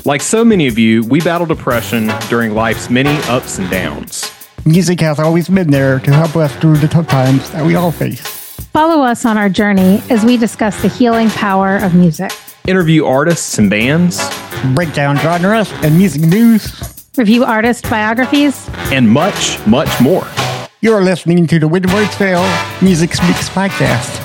Like so many of you, we battle depression during life's many ups and downs. Music has always been there to help us through the tough times that we all face. Follow us on our journey as we discuss the healing power of music. Interview artists and bands. Break down genres and music news. Review artist biographies. And much, much more. You're listening to the When Words Fail Music Speaks podcast.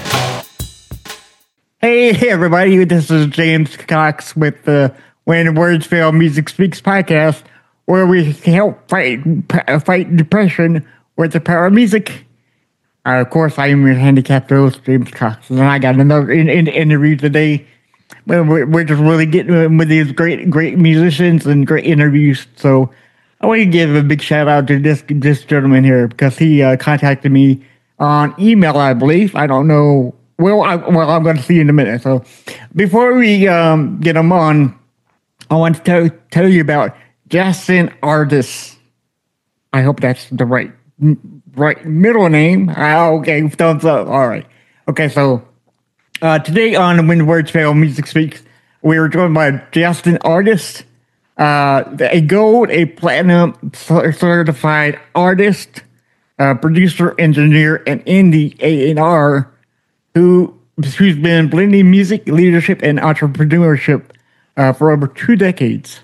Hey everybody, this is James Cox with the When Words Fail Music Speaks podcast, where we help fight depression with the power of music. Of course, I am your handicapped host, James Cox, and I got another interview today. We're just really getting with these great musicians and great interviews. So I want to give a big shout out to this gentleman here because he contacted me on email, I believe. I don't know. I'm going to see in a minute. So before we get him on, I want to tell you about Justin Artis. I hope that's the right middle name. Okay, thumbs up. All right. Okay, so today on When Words Fail Music Speaks, we were joined by Justin Artis, a gold, a platinum certified artist, producer, engineer, and indie A&R who's been blending music, leadership, and entrepreneurship for over 2 decades.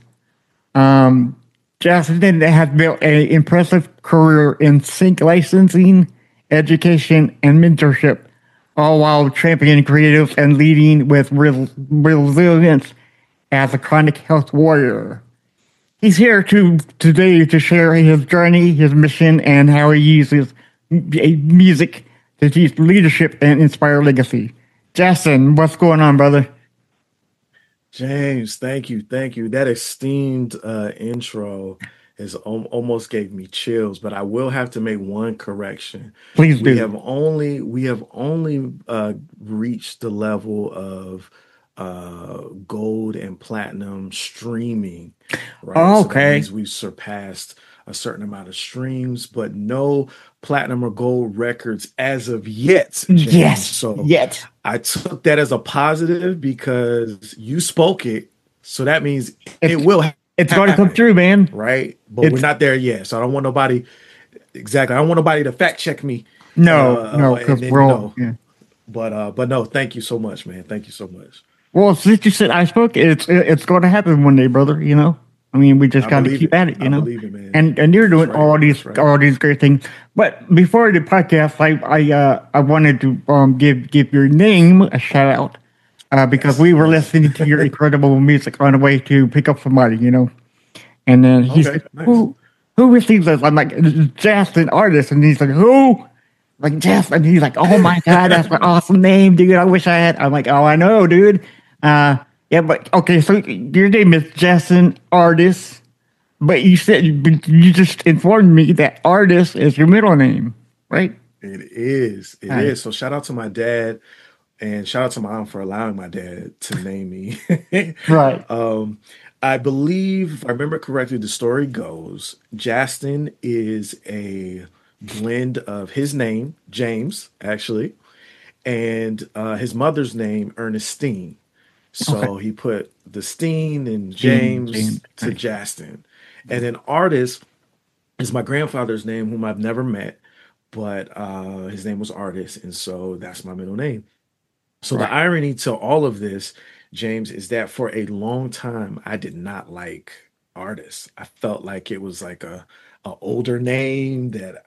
Justin has built an impressive career in sync licensing, education, and mentorship, all while championing creatives and leading with resilience as a chronic health warrior. He's here today to share his journey, his mission, and how he uses music to teach leadership and inspire legacy. Justin, what's going on, brother? James, thank you. That esteemed intro has almost gave me chills, but I will have to make one correction. Please do. We have only reached the level of gold and platinum streaming, right? Oh, okay. So that means we've surpassed a certain amount of streams, but no platinum or gold records as of yet, James. Yes. So yet. I took that as a positive because you spoke it. So that means it will happen. It's going to come through, man. Right? But we're not there yet. So I don't want nobody to fact check me. No, because we're all, yeah. But no, thank you so much, man. Thank you so much. Well, since you said I spoke, it's going to happen one day, brother, you know? I mean, we just got to keep at it, you know. I believe it, man. And you're doing all these great things. But before the podcast, I wanted to give your name a shout out because we were listening to your incredible music on the way to pick up somebody, you know. And then he said, nice. Who receives this? I'm like, Justin Artis, and he's like, who? Like Justin. He's like, oh my god, that's an awesome name, dude. I wish I had. I'm like, oh, I know, dude. Yeah, but okay, so your name is Justin Artis, but you just informed me that Artis is your middle name, right? It is. It is. So shout out to my dad and shout out to my mom for allowing my dad to name me. Right. I believe, if I remember correctly, the story goes, Justin is a blend of his name, James, and his mother's name, Ernestine. So he put the Steen and James to Justin. And then Artis is my grandfather's name, whom I've never met, but his name was Artis. And so that's my middle name. So the irony to all of this, James, is that for a long time, I did not like Artis. I felt like it was like a older name that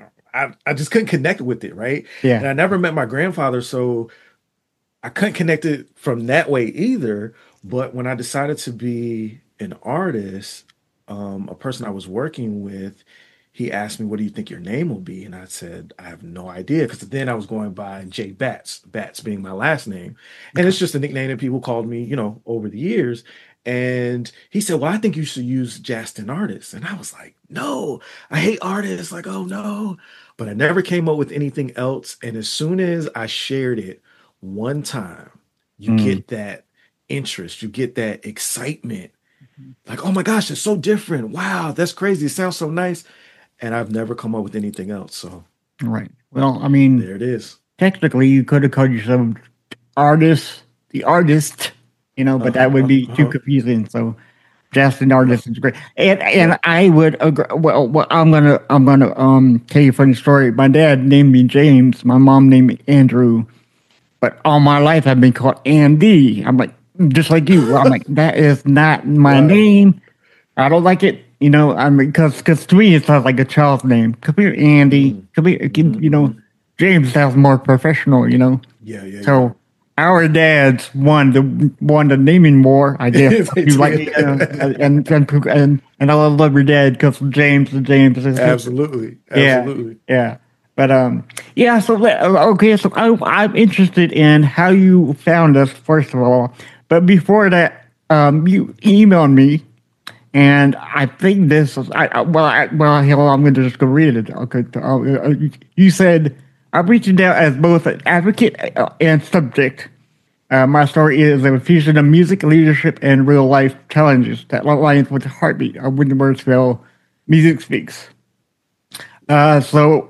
I just couldn't connect with it, right? Yeah. And I never met my grandfather, so I couldn't connect it from that way either. But when I decided to be an artist, a person I was working with, he asked me, what do you think your name will be? And I said, I have no idea. Because then I was going by J Batts, Batts being my last name. And it's just a nickname that people called me, over the years. And he said, well, I think you should use Justin Artis. And I was like, no, I hate artists. Like, oh no. But I never came up with anything else. And as soon as I shared it one time, you get that interest, you get that excitement. Like, oh my gosh, it's so different. Wow, that's crazy. It sounds so nice. And I've never come up with anything else. So, right. Well, I mean, there it is. Technically, you could have called yourself the artist, but that would be too confusing. So, Justin Artist is great, and I would agree. Well, I'm gonna tell you a funny story. My dad named me James. My mom named me Andrew, but all my life I've been called Andy. I'm like, just like you. I'm like, that is not my name. I don't like it. You know, I mean, because to me it sounds like a child's name. Come here, Andy. Come here. You know, James sounds more professional. You know. Yeah. So. Our dads won the naming war, I guess. You like, and I love your dad because James is absolutely. Yeah. But yeah. So okay. So I'm interested in how you found us first of all. But before that, you emailed me, and I think this is hell, I'm going to just go read it. Okay. You said. I'm reaching out as both an advocate and subject. My story is a fusion of music, leadership, and real life challenges that aligns with the heartbeat of When the Words Fail, Music Speaks. First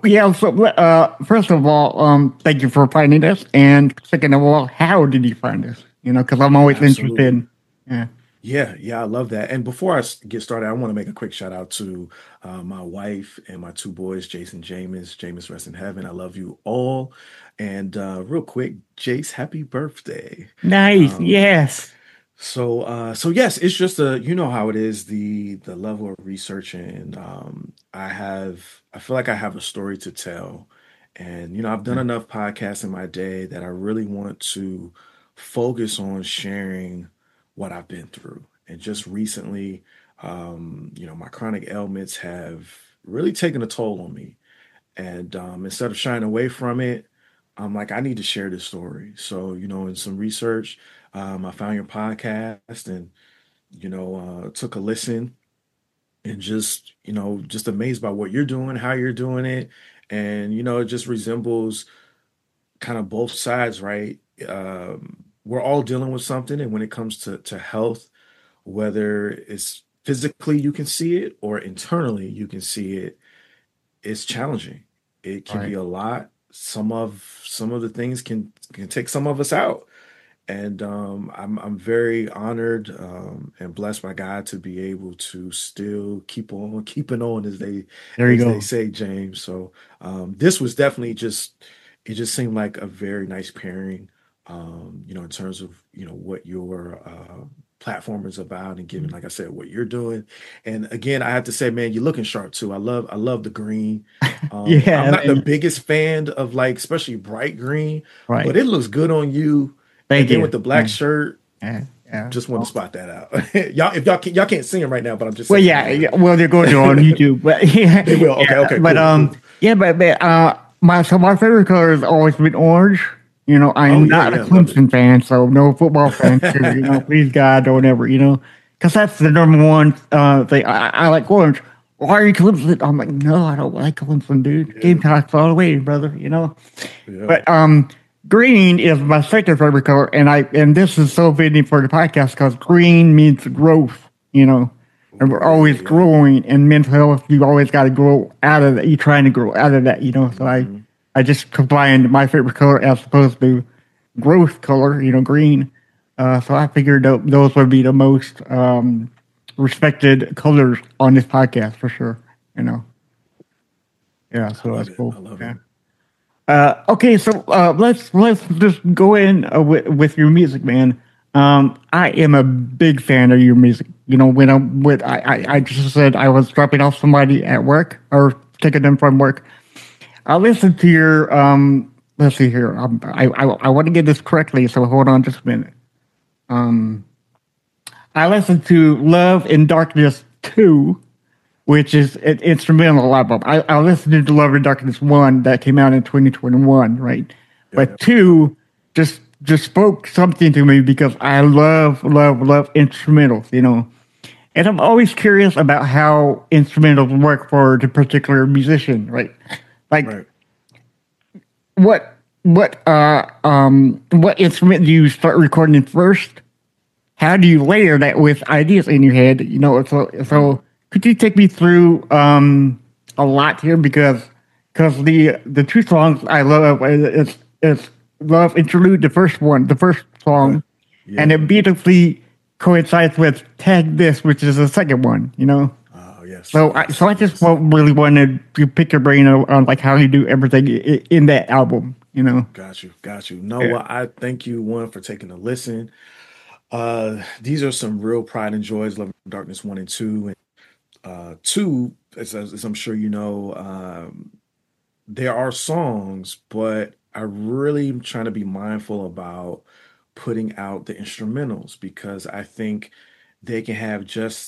of all, thank you for finding us, and second of all, how did you find us? You know, because I'm always interested. Yeah, I love that. And before I get started, I want to make a quick shout out to my wife and my two boys, Jason, Jameis. Jameis, rest in heaven. I love you all. And real quick, Jace, happy birthday. Nice. Yes. So yes, it's just you know how it is, the level of research, and I feel like I have a story to tell. And, you know, I've done enough podcasts in my day that I really want to focus on sharing what I've been through. And just recently, you know, my chronic ailments have really taken a toll on me. And instead of shying away from it, I'm like, I need to share this story. So, you know, in some research, I found your podcast and, you know, took a listen and just, you know, just amazed by what you're doing, how you're doing it. And, you know, it just resembles kind of both sides, right? We're all dealing with something. And when it comes to health, whether it's physically you can see it or internally you can see it, it's challenging. It can be a lot. Some of the things can take some of us out. And I'm very honored and blessed by God to be able to still keep on keeping on, as they say, James. So this was definitely it just seemed like a very nice pairing, you know, in terms of, you know, what your platform is about, and given, like I said, what you're doing. And again, I have to say, man, you're looking sharp too. I love the green. I'm not the biggest fan of, like, especially bright green, but it looks good on you. Thank you. With the black shirt. Just want to spot that out. y'all can't see him right now, but I'm just saying. Well, they're going to on YouTube, but they will. Okay. But my favorite color has always been orange. You know, I'm not a Clemson fan, so no football fan. You know, please God, don't ever. You know, because that's the number one thing. I like orange. Why are you Clemson? I'm like, no, I don't like Clemson, dude. Yeah. Gamecocks all the way, brother. You know, but green is my second favorite color, and this is so fitting for the podcast because green means growth, you know, and we're always growing. In mental health, you always got to grow out of that. You're trying to grow out of that, you know. So I just combined my favorite color as opposed to growth color, you know, green. So I figured those would be the most respected colors on this podcast for sure, you know. Yeah, so that's cool. I love it. Okay, so let's just go in with your music, man. I am a big fan of your music. You know, I just said I was dropping off somebody at work or taking them from work. I listened to your let's see here. I want to get this correctly, so hold on just a minute. I listened to Love in Darkness 2, which is an instrumental album. I listened to Love in Darkness 1 that came out in 2021, right? But 2 just spoke something to me because I love instrumentals, you know. And I'm always curious about how instrumentals work for the particular musician, right? Like, what instrument do you start recording first? How do you layer that with ideas in your head? You know, so could you take me through a lot here because the two songs I love is Love Interlude, the first song, and it beautifully coincides with Tag This, which is the second one, you know? Oh, yes. So, Yes. I just Yes. really wanted to pick your brain on like how you do everything in that album, you know? Got you. Got you. No, Yeah. well, I thank you, one, for taking a listen. These are some real pride and joys, Love and Darkness 1 and 2. And two, as I'm sure you know, there are songs, but I really am trying to be mindful about putting out the instrumentals because I think they can have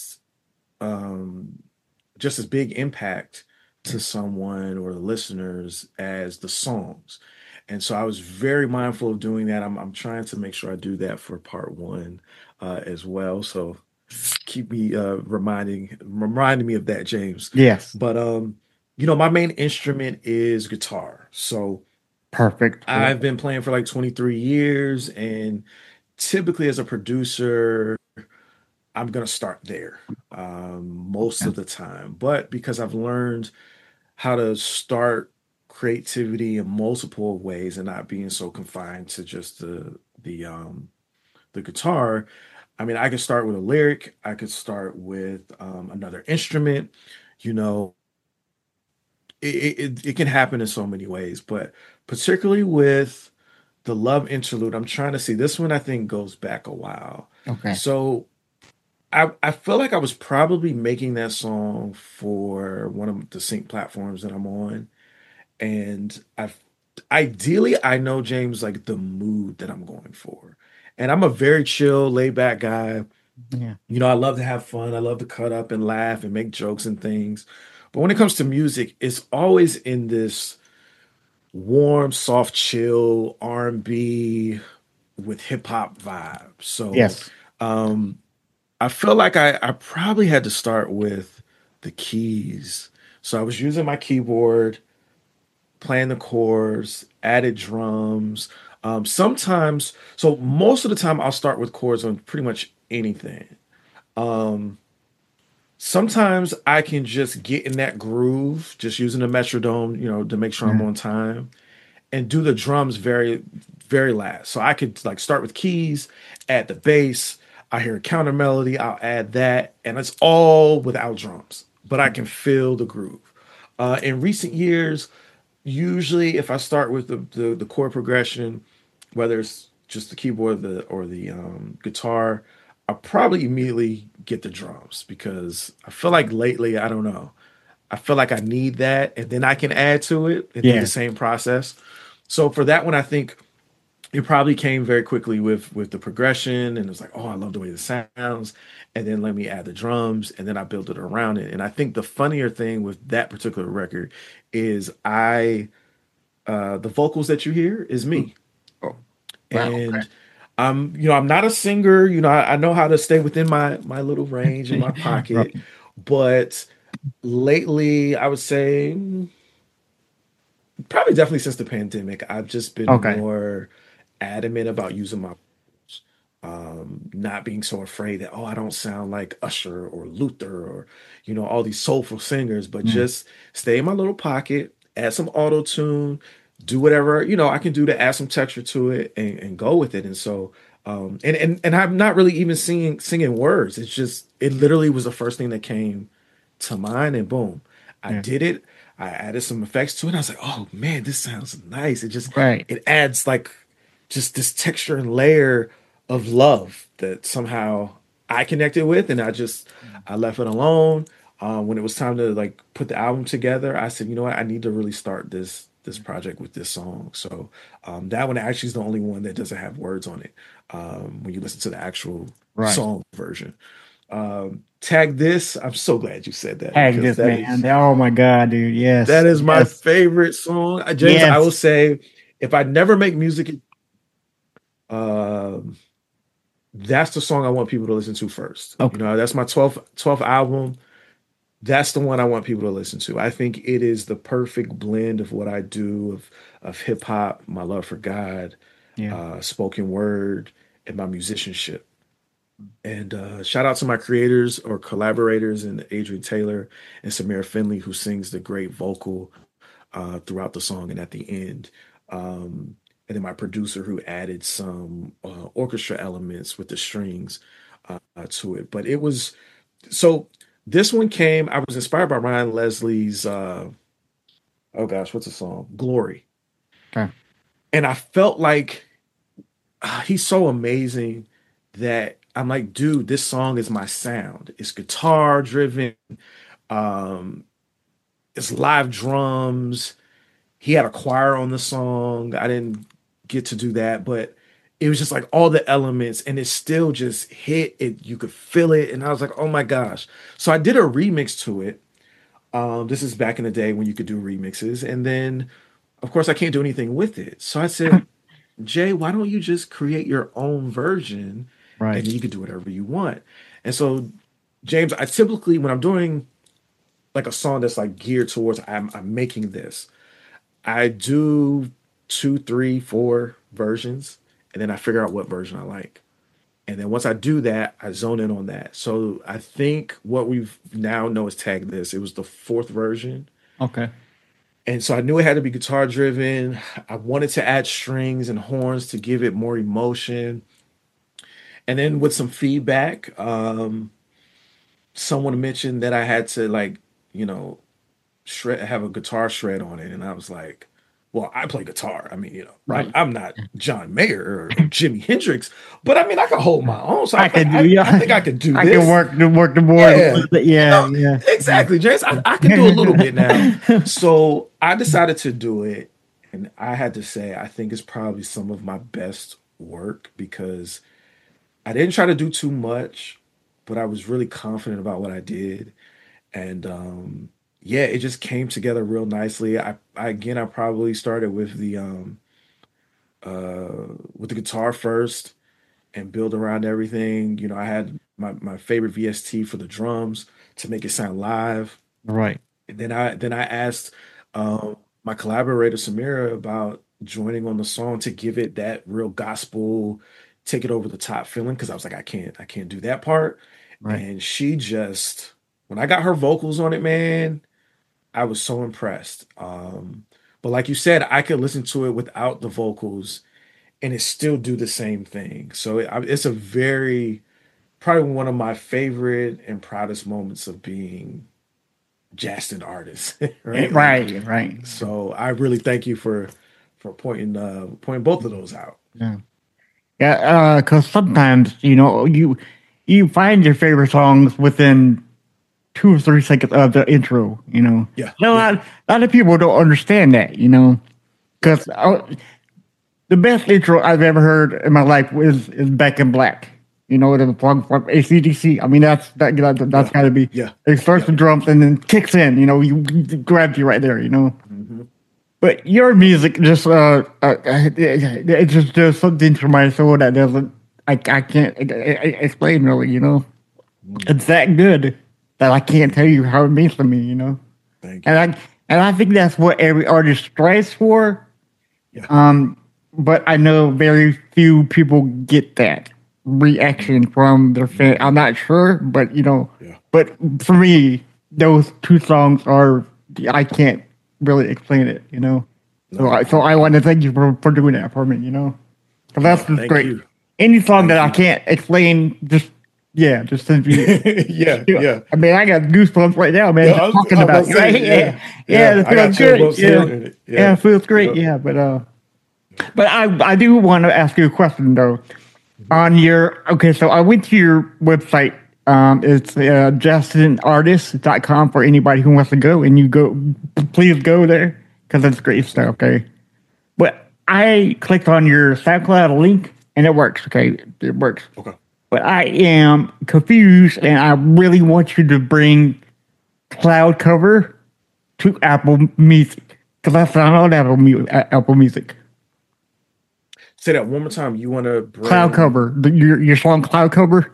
um, just as big impact to someone or the listeners as the songs. And so I was very mindful of doing that. I'm trying to make sure I do that for part one as well. So keep me reminding me of that, James. Yes. But my main instrument is guitar. So Perfect. I've been playing for like 23 years, and typically as a producer, I'm gonna start there most of the time. But because I've learned how to start creativity in multiple ways and not being so confined to just the guitar, I mean, I could start with a lyric, I could start with another instrument, you know, it can happen in so many ways, but particularly with the love interlude, I'm trying to see this one, I think goes back a while. Okay. So I feel like I was probably making that song for one of the sync platforms that I'm on. And I know, James, like the mood that I'm going for. And I'm a very chill, laid back guy. Yeah. I love to have fun. I love to cut up and laugh and make jokes and things. But when it comes to music, it's always in this warm, soft, chill R&B with hip hop vibe. So Yes. um, I feel like I probably had to start with the keys. So I was using my keyboard, playing the chords, added drums. Sometimes, so most of the time, I'll start with chords on pretty much anything. Um, Sometimes I can just get in that groove, just using the metronome, to make sure I'm Yeah. on time, and do the drums very, very last. So I could like start with keys, add the bass. I hear a counter melody, I'll add that, and it's all without drums, but I can feel the groove. In recent years, usually if I start with the chord progression, whether it's just the keyboard or the guitar, I'll probably immediately get the drums because I feel like lately, I don't know. I feel like I need that, and then I can add to it and do the Yeah. same process. So for that one, I think it probably came very quickly with the progression, and it was like, oh, I love the way this sounds, and then let me add the drums, and then I built it around it. And I think the funnier thing with that particular record is the vocals that you hear is me, Oh, wow. Okay. and I'm not a singer. I know how to stay within my little range in my Right. pocket, but lately, I would say probably definitely since the pandemic, I've just been Okay. more adamant about using my not being so afraid that, oh, I don't sound like Usher or Luther or all these soulful singers, but Yeah. just stay in my little pocket, add some auto tune, do whatever I can do to add some texture to it and go with it. And so and I'm not really even singing words. It's just it literally was the first thing that came to mind, and boom, I Yeah. did it. I added some effects to it. I was like, oh man, this sounds nice. Right. It adds like just this texture and layer of love that somehow I connected with, and I left it alone. When it was time to like put the album together, I said, you know what, I need to really start this project with this song. So that one actually is the only one that doesn't have words on it when you listen to the actual Right. song version. Tag This. I'm so glad you said that Tag because This, man. Oh my God, dude. that Yes. is my Yes. favorite song. James, I will Yes. say, if I never make music, um, that's the song I want people to listen to first. Okay. That's my 12th album. That's the one I want people to listen to. I think it is the perfect blend of what I do of hip hop, my love for God, Yeah. spoken word, and my musicianship. And shout out to my creators or collaborators and Adrian Taylor and Samira Finley, who sings the great vocal throughout the song and at the end. And then my producer who added some orchestra elements with the strings. to it. But it was so this one came. I was inspired by Ryan Leslie's. Oh gosh, what's the song? Glory. Okay. And I felt like he's so amazing that I'm like, dude, this song is my sound. It's guitar driven. Um, it's live drums. He had a choir on the song. I didn't get to do that, but it was just like all the elements, and it still just hit it. You could feel it, and I was like, oh my gosh. So I did a remix to it. This is back in the day when you could do remixes, and then of course I can't do anything with it. So I said, Jay, why don't you just create your own version and Right. then you can do whatever you want? And so, James, I typically, when I'm doing like a song that's like geared towards I'm making this, I do two, three, four versions, and then I figure out what version I like. And then once I do that, I zone in on that. So I think what we've now know is Tag This. It was the fourth version. Okay. And so I knew it had to be guitar driven. I wanted to add strings and horns to give it more emotion. And then with some feedback, someone mentioned that I had to like, you know, shred have a guitar shred on it. And I was like, well, I play guitar. I mean, you know, Right. I'm not John Mayer or Jimi Hendrix, but I mean, I can hold my own. So I can do. Yeah. I think I can do I this. can work the board. Yeah. Yeah. You know, Yeah. exactly, James. I can do a little bit now. So I decided to do it. And I had to say, I think it's probably some of my best work because I didn't try to do too much, but I was really confident about what I did. And yeah, it just came together real nicely. I probably started with the guitar first and build around everything. You know, I had my favorite VST for the drums to make it sound live. Right. And then I asked my collaborator Samira about joining on the song to give it that real gospel, take it over the top feeling because I was like, I can't do that part. Right. And she just when I got her vocals on it, man, I was so impressed. But like you said, I could listen to it without the vocals and it still do the same thing. So it's a very probably one of my favorite and proudest moments of being Justin artist, right? Like, Right. Right. so I really thank you for pointing both of those out. Yeah. Yeah. Because sometimes you find your favorite songs within 2 or 3 seconds of the intro. Yeah, A yeah, lot of people don't understand that. Because the best intro I've ever heard in my life is Back in Black. The song from AC/DC. I mean, that's yeah, got to be. yeah, It starts yeah. the drums and then kicks in. It grabs you right there. Hmm. But your music just it just does something to my soul that doesn't I can't explain really. It's that good that I can't tell you how it means to me. Thank you. And I think that's what every artist strives for. Yeah, But I know very few people get that reaction from their fan. I'm not sure, but yeah. but for me, those two songs are I can't really explain it. So No, I want to thank you for doing that for me. 'Cause that's just thank great. you, Any song that thank I you. can't explain, just send me. Yeah, Yeah. yeah, I mean, I got goosebumps right now, man. yeah. Just talking I was about about to it. Right? say, yeah, Yeah, yeah. it I got feels chill great. bumps too. Yeah, And yeah, yeah, it feels great. yep. Yeah, but I do want to ask you a question though. So I went to your website. It's justinartist.com for anybody who wants to go, and please go there because it's great stuff. Okay, but I clicked on your SoundCloud link and it works. Okay, it works. Okay. But I am confused, and I really want you to bring Cloud Cover to Apple Music because I found on Apple Music. Say that one more time. You want to Cloud bring Cover, your song Cloud Cover.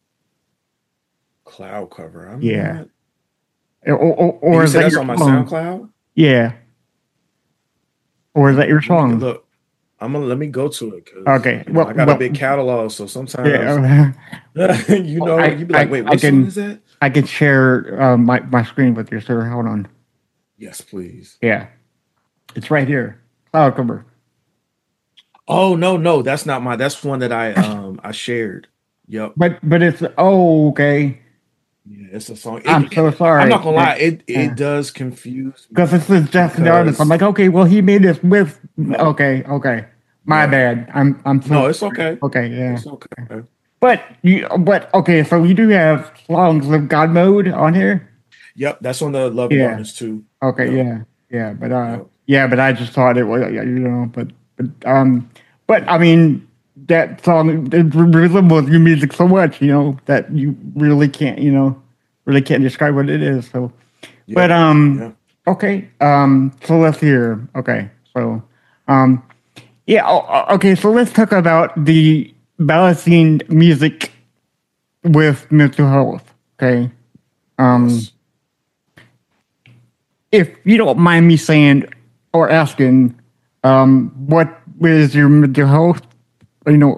cloud cover? I'm Yeah. not. And Or you is said that that's your on my song? SoundCloud. Yeah. Or is that your Let me song? look. Let me go to it because Okay. I got a big catalog. So sometimes Yeah. you'd be like, wait, I what song is that? can share my screen with you, sir. Hold on. Yes, please. Yeah. It's right here. Cloud Cover. Oh no, that's not my. That's one that I shared. Yep. but it's oh okay. Yeah, it's a song. I'm so I'm sorry. not gonna lie, it does confuse Because me this is just the artist. I'm because like, okay, well, he made this with. no, Okay, my yeah, bad. I'm so no, it's sorry. okay. Okay, yeah. It's okay. But okay, so you do have songs with God mode on here. Yep, that's on the Love and Yeah. Darkness too. Okay, Yep, yeah, yep. but I just thought it was, but I mean, that song it resembles your music so much, that you really can't, really can't describe what it is. So, but Yeah, yeah. okay, so let's hear. Okay, so, um, yeah, okay, so let's talk about the balancing music with mental health. Okay, um. Yes. If you don't mind me saying or asking, what is your mental health, you know,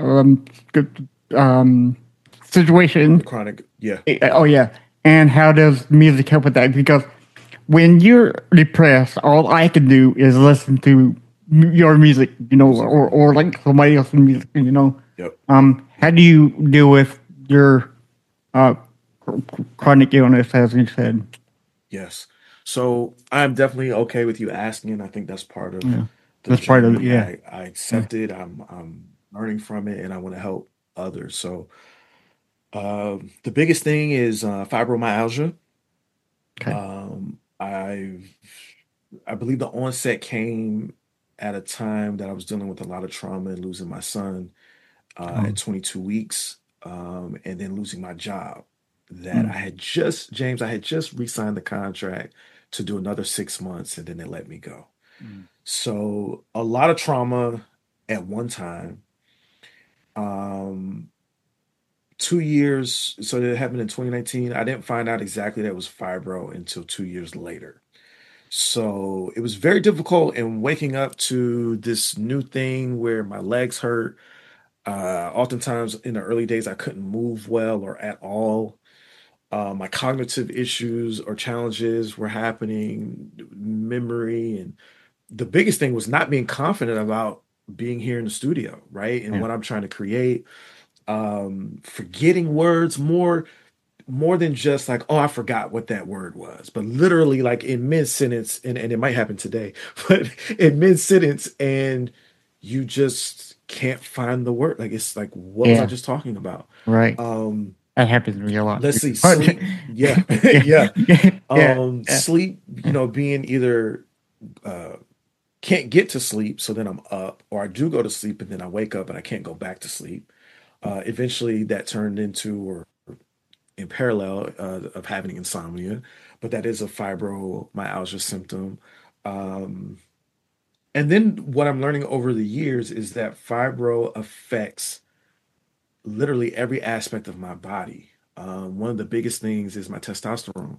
The situation? chronic, yeah, Oh yeah. yeah, and how does music help with that? Because when you're depressed, all I can do is listen to your music, Music. or like somebody else's music, Yep, How yep. do you deal with your uh, chronic illness, as you said? Yes. So I'm definitely okay with you asking. I think that's part of Yeah, the that's part of it. journey. Yeah. I Yeah. accept it. I'm learning from it, and I want to help others. So the biggest thing is fibromyalgia. Okay. Um, I I believe the onset came at a time that I was dealing with a lot of trauma and losing my son at Um, 22 weeks, and then losing my job. That mm, I had just James, I had just re-signed the contract to do another 6 months, and then they let me go. mm, So a lot of trauma at one time. Um, 2 years, so that happened in 2019. I didn't find out exactly that it was fibro until 2 years later. So it was very difficult in waking up to this new thing where my legs hurt. Oftentimes in the early days, I couldn't move well or at all. My cognitive issues or challenges were happening, memory, and the biggest thing was not being confident about being here in the studio, right? And yeah. what I'm trying to create, forgetting words more than just like, oh, I forgot what that word was, but literally like in mid sentence, and it might happen today, but in mid sentence, and you just can't find the word. Like it's like, what was I Yeah. just talking about? Right. Um, That happens to me a lot let's too. see, But sleep. Yeah, yeah, yeah. yeah. Sleep, Yeah. being either uh can't get to sleep, so then I'm up, or I do go to sleep and then I wake up and I can't go back to sleep. Eventually that turned into or in parallel of having insomnia, but that is a fibromyalgia symptom. Um, and then what I'm learning over the years is that fibro affects literally every aspect of my body. One of the biggest things is my testosterone.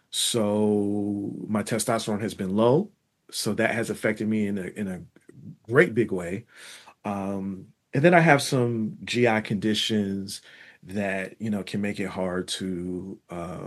So my testosterone has been low, so that has affected me in a great big way. And then I have some GI conditions that can make it hard to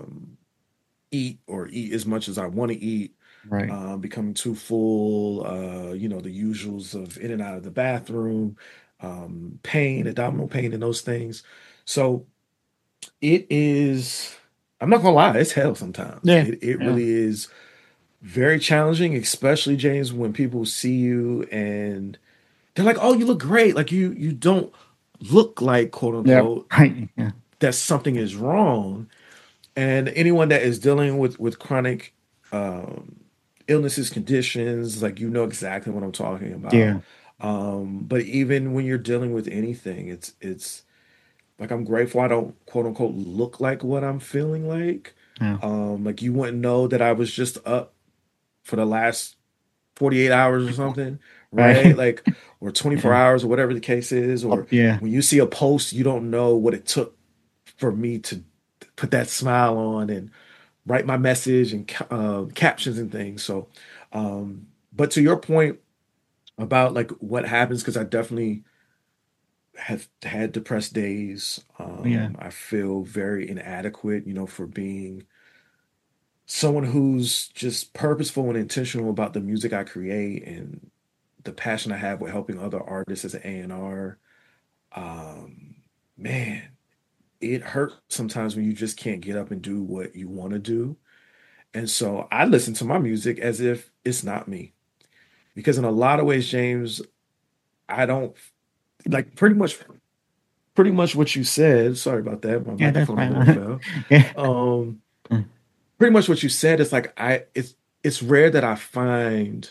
eat or eat as much as I want to eat, Right. becoming too full, the usuals of in and out of the bathroom, pain, abdominal pain, and those things. So it is, I'm not gonna lie, it's hell sometimes. Yeah. It Yeah. really is very challenging, especially James, when people see you and they're like, "Oh, you look great." Like you don't look like quote Yeah. unquote Right. Yeah. that something is wrong. And anyone that is dealing with chronic um, illnesses, conditions, like exactly what I'm talking about. Yeah. But even when you're dealing with anything, it's like I'm grateful I don't quote unquote look like what I'm feeling like. Yeah. Like you wouldn't know that I was just up for the last 48 hours or something, right? Right. Like, or 24 Yeah. hours or whatever the case is. Or Yeah. when you see a post, you don't know what it took for me to put that smile on and write my message and captions and things. So, but to your point about like what happens, because I definitely have had depressed days. Yeah. I feel very inadequate, for being someone who's just purposeful and intentional about the music I create and the passion I have with helping other artists as an A&R. Um, man, it hurts sometimes when you just can't get up and do what you want to do. And so I listen to my music as if it's not me. Because in a lot of ways, James, I don't like pretty much what you said. Sorry about that. My Yeah, that's microphone almost fine. fell. Yeah. Um, Mm. pretty much what you said is like it's rare that I find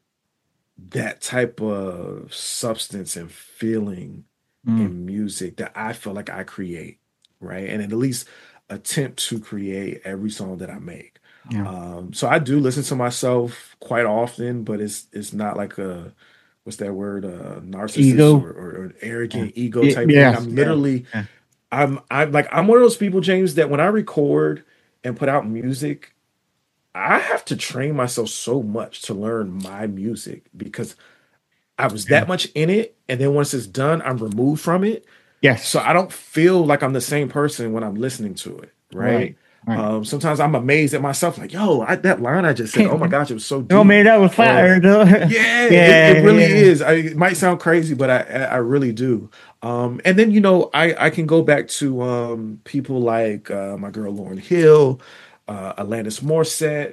that type of substance and feeling Mm. in music that I feel like I create, right? And at least attempt to create every song that I make. Yeah. So I do listen to myself quite often, but it's not like a what's that word, narcissist Ego. or an Yeah. arrogant ego type thing. Yes. I'm Yes. literally Yeah. I'm one of those people, James, that when I record and put out music, I have to train myself so much to learn my music because I was Yeah. that much in it, and then once it's done, I'm removed from it. So Yes. I don't feel like I'm the same person when I'm listening to it, Right. right? Right. Sometimes I'm amazed at myself, like, yo, that line I just said, oh my gosh, it was so Oh deep. man, that was Or fire. Though. yeah, it Yeah. really Yeah. is. It might sound crazy, but I really do. And then I can go back to people like my girl Lauren Hill, Alanis Morissette.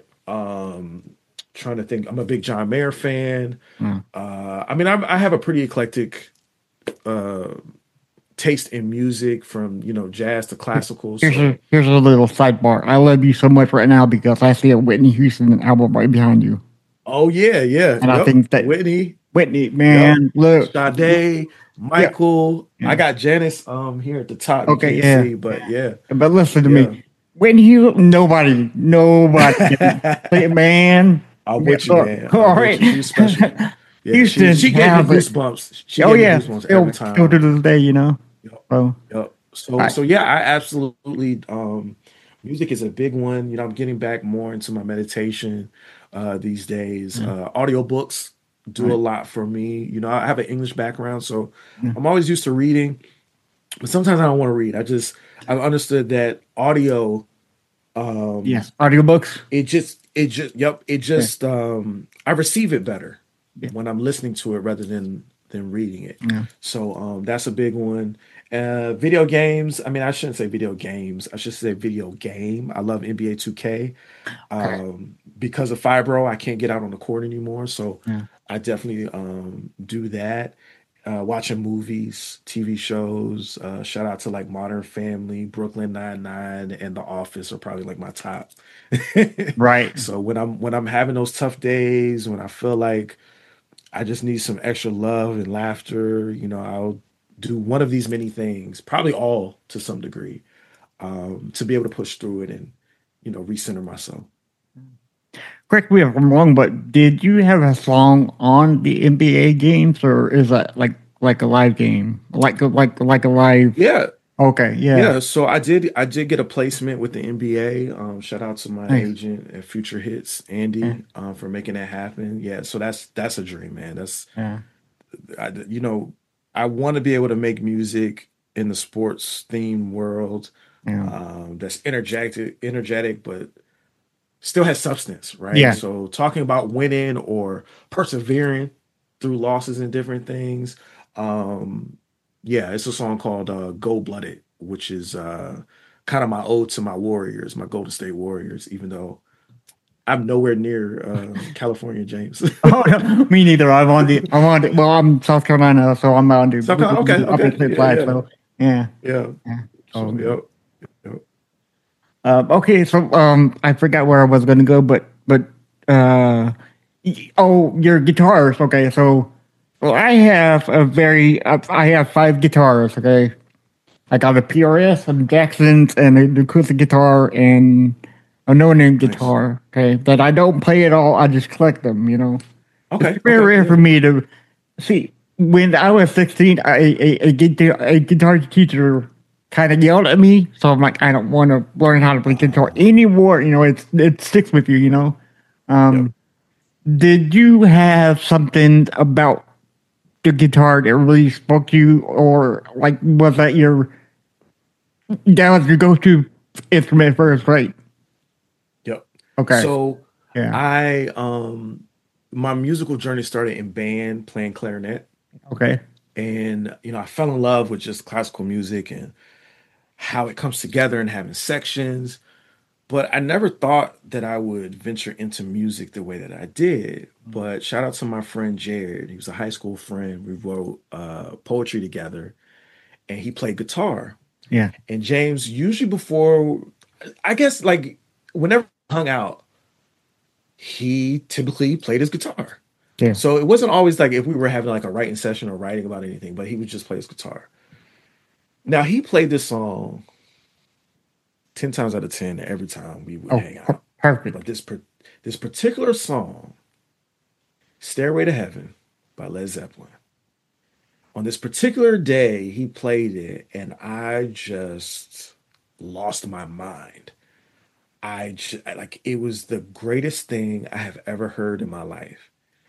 Trying to think, I'm a big John Mayer fan. Mm. I mean, I have a pretty eclectic uh, taste in music, from jazz to classical. So, Here's a little sidebar. I love you so much right now because I see a Whitney Houston album right behind you, oh yeah, yeah, and I yep, think that Whitney, Whitney, yep, man, look, Sade, yeah, Michael. I yeah, got Janice here at the top. You okay, can't yeah, see, but yeah, but listen to yeah. me. Whitney Houston, nobody can play it, man. I'm Yeah, with you, look, man. all I'm with right. you. She was special. Yeah, she Houston she gave me has it. goosebumps. She Oh gave me yeah, goosebumps every still to time. this day, you know. Yep. So, Yep. So I, so yeah, I absolutely music is a big one. I'm getting back more into my meditation these days. yeah, Audiobooks do a right, lot for me. I have an English background, so yeah. I'm always used to reading, but sometimes I don't want to read. I've understood that audio um Yes, audiobooks. Yeah, I receive it better yeah, when I'm listening to it rather than reading it. yeah. So that's a big one. Video games. I mean, I shouldn't say video games. I should say video game. I love NBA 2K. Okay. Because of fibro, I can't get out on the court anymore. So Yeah. I definitely do that. Watching movies, TV shows. Shout out to like Modern Family, Brooklyn Nine-Nine, and The Office are probably like my top. Right. So when I'm having those tough days, when I feel like I just need some extra love and laughter, I'll do one of these many things, probably all to some degree, to be able to push through it and recenter myself. Correct me if I'm wrong, but did you have a song on the NBA games, or is that like a live game, like a live? Yeah, Okay. Yeah. yeah. So I did get a placement with the NBA. Shout out to my Nice. agent at Future Hits, Yeah. Andy, for making that happen. Yeah, so that's a dream, man. Yeah. I, you know, I want to be able to make music in the sports theme world, Yeah. that's energetic, but still has substance, right? Yeah. So talking about winning or persevering through losses and different things. Um, yeah, it's a song called Gold Blooded, which is kind of my ode to my Warriors, my Golden State Warriors, even though I'm nowhere near California, James. Oh, no, me neither. Well, I'm South Carolina, so I'm on So okay, the okay, opposite yeah, side. yeah, So yeah. yeah. Yeah. So So yep, yep. okay. So I forgot where I was going to go, but uh, your guitars. Okay. So well, I have 5 guitars. Okay. I got a PRS, a Jackson's, and an acoustic guitar, and a no-name Nice. guitar. Okay, that I don't play at all. I just collect them. It's Okay, very okay, rare for yeah. me to see. When I was 16, a guitar teacher kind of yelled at me, so I'm like, I don't want to learn how to play guitar Oh, anymore. It sticks with you. yep. Um, did you have something about the guitar that really spoke to you, or like was that was your go-to instrument first, right? Yep. Okay, So yeah, I my musical journey started in band playing clarinet. okay, And, I fell in love with just classical music and how it comes together and having sections. But I never thought that I would venture into music the way that I did. But shout out to my friend Jared. He was a high school friend. We wrote poetry together and he played guitar. Yeah. And James, usually before, I guess like whenever we hung out, he typically played his guitar. Yeah. So it wasn't always like if we were having like a writing session or writing about anything, but he would just play his guitar. Now he played this song 10 times out of 10 every time we would hang out. Perfect. But this particular song, Stairway to Heaven by Led Zeppelin, on this particular day, he played it and I just lost my mind. Like it was the greatest thing I have ever heard in my life.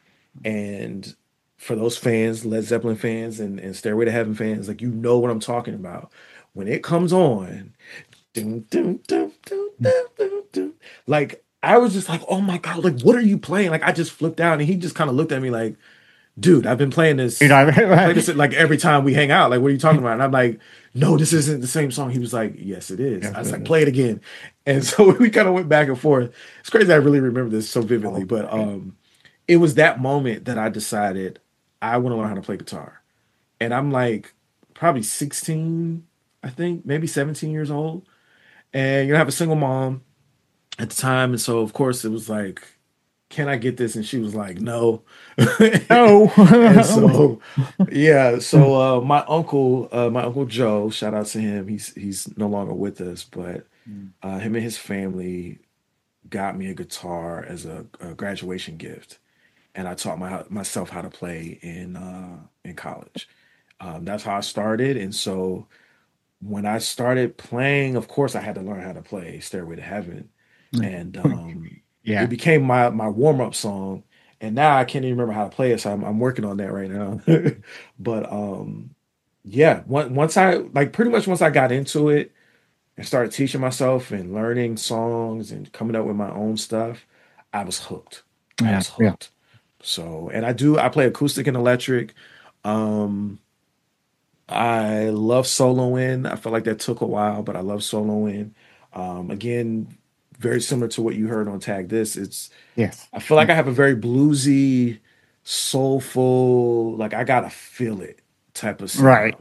And for those fans, Led Zeppelin fans and Stairway to Heaven fans, like what I'm talking about. When it comes on, dun, dun, dun, dun, dun, dun, dun, like I was just like, oh my God, like what are you playing? Like I just flipped out and he just kind of looked at me like, dude, I've been playing this, like every time we hang out. Like, what are you talking about? And I'm like, no, this isn't the same song. He was like, yes, it is. I was like, play it again. And so we kind of went back and forth. It's crazy. I really remember this so vividly, but it was that moment that I decided I want to learn how to play guitar. And I'm like probably 16, I think, maybe 17 years old. And I have a single mom at the time. And so, of course, it was like, can I get this? And she was like, no. No. And so, yeah. So my uncle Joe, shout out to him. He's no longer with us, but him and his family got me a guitar as a graduation gift. And I taught myself how to play in college. That's how I started. And so when I started playing, of course, I had to learn how to play Stairway to Heaven. And it became my warm-up song. And now I can't even remember how to play it. So I'm working on that right now. But once I got into it and started teaching myself and learning songs and coming up with my own stuff, I was hooked. I was hooked. Yeah. So, and I play acoustic and electric. I love soloing. I feel like that took a while, but I love soloing. Again, very similar to what you heard on Tag This. I feel like I have a very bluesy, soulful, like I gotta feel it type of sound. Right.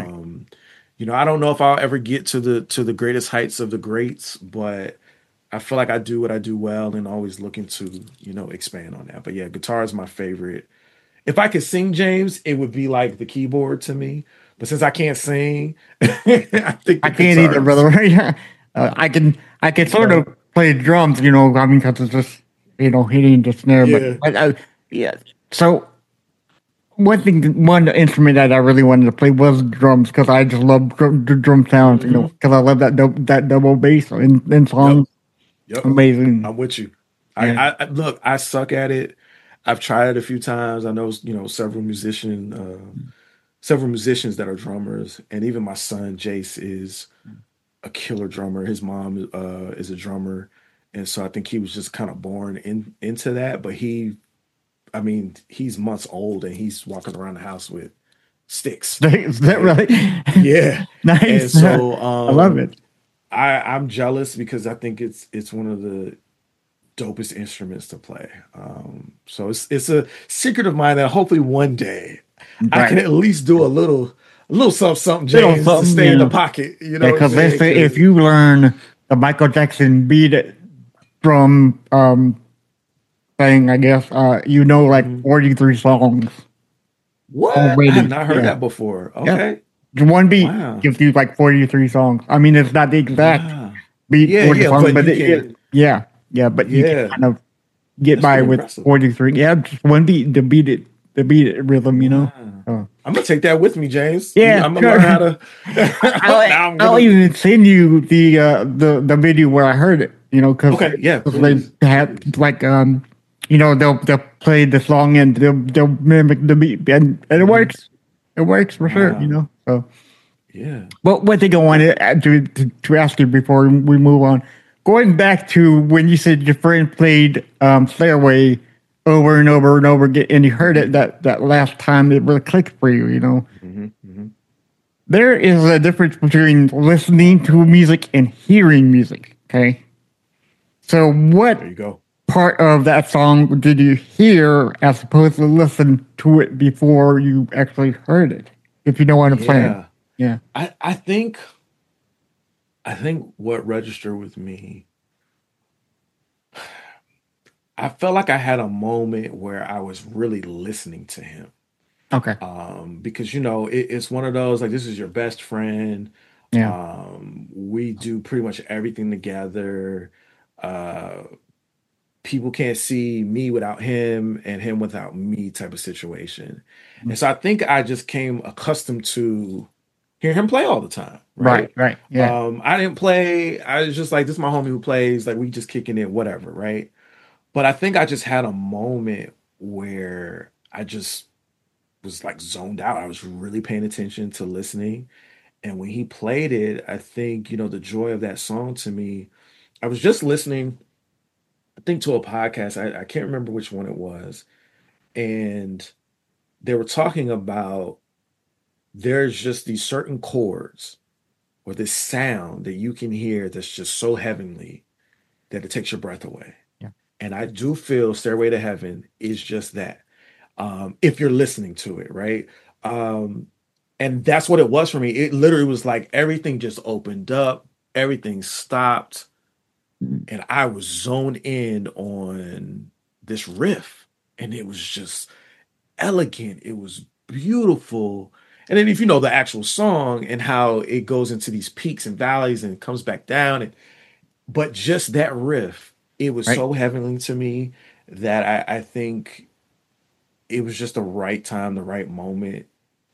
I don't know if I'll ever get to the greatest heights of the greats, but I feel like I do what I do well and always looking to, expand on that. But yeah, guitar is my favorite. If I could sing, James, it would be like the keyboard to me. But since I can't sing, I think I can't either, brother. I can sort of play drums, because it's just, hitting the snare. Yeah. But yeah. So one instrument that I really wanted to play was drums because I just love the drum sounds, because I love that double bass in songs. Yep. Amazing. I'm with you. Yeah. I look, I suck at it. I've tried it a few times. I know, several musicians that are drummers, and even my son Jace is a killer drummer. His mom is a drummer, and so I think he was just kind of born into that. But he's months old, and he's walking around the house with sticks. Is that right? Yeah. Nice. And so I love it. I'm jealous because I think it's one of the dopest instruments to play. So it's a secret of mine that hopefully one day I can at least do a little something, James, to stay in the pocket. Because if you learn the Michael Jackson Beat It drum thing, I guess, like 43 songs. What? Already. I have not heard that before. Okay. Yeah. One beat gives you like 43 songs. I mean, it's not the exact beat for the song, but you can kind of get by with impressive. 43. Yeah, just one beat, the beat it rhythm, I'm gonna take that with me, James. Yeah, I'm gonna learn how to. I'll even send you the video where I heard it. Because they had like they'll play the song and they'll mimic the beat and it works. It works for sure. So yeah. Well, what they go on to ask you before we move on, going back to when you said your friend played Stairway, over and over and over again, and you heard it that last time it really clicked for you, you know. Hmm. Hmm. There is a difference between listening to music and hearing music, okay? So what There you go. part of that song did you hear as opposed to listen to it before you actually heard it? If you know what I'm saying. Yeah. Yeah. I think what registered with me, I felt like I had a moment where I was really listening to him. Okay. Because it's one of those, like, this is your best friend. Yeah. We do pretty much everything together. Uh, People can't see me without him and him without me type of situation. And so I think I just came accustomed to hear him play all the time, Right. right? Right. Yeah. I didn't play. I was just like, this is my homie who plays. Like, we just kicking it, whatever, right? But I think I just had a moment where I just was like zoned out. I was really paying attention to listening. And when he played it, I think, the joy of that song to me, I was just listening, I think, to a podcast. I can't remember which one it was. And they were talking about there's just these certain chords or this sound that you can hear that's just so heavenly that it takes your breath away. Yeah. And I do feel Stairway to Heaven is just that. If you're listening to it, right? Um, and that's what it was for me. It literally was like everything just opened up, everything stopped, and I was zoned in on this riff. And it was just elegant. It was beautiful. And then if you know the actual song and how it goes into these peaks and valleys and comes back down, but just that riff, it was Right. so heavenly to me that I think it was just the right time, the right moment.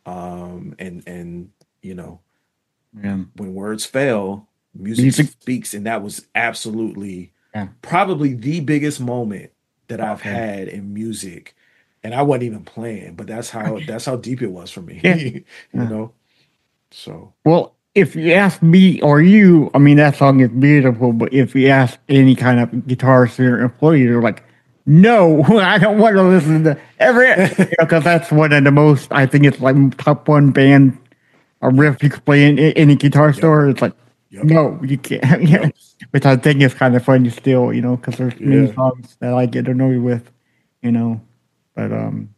And you know, Yeah. when words fail, music Music. speaks, and that was absolutely Yeah. probably the biggest moment that I've Okay. had in music. And I wasn't even playing, but that's how deep it was for Yeah. me, you Yeah. know. So Well, if you ask me or you, I mean, that song is beautiful, but if you ask any kind of guitarist or employee, they're like, no, I don't want to listen to every, because that's one of the most, I think it's like top one band, a yeah, riff you could play in any guitar yep, store. It's like, yep, no, you can't. Yeah. yep, Which I think is kind of funny still, because there's many yeah. songs that I get annoyed with, you know, but,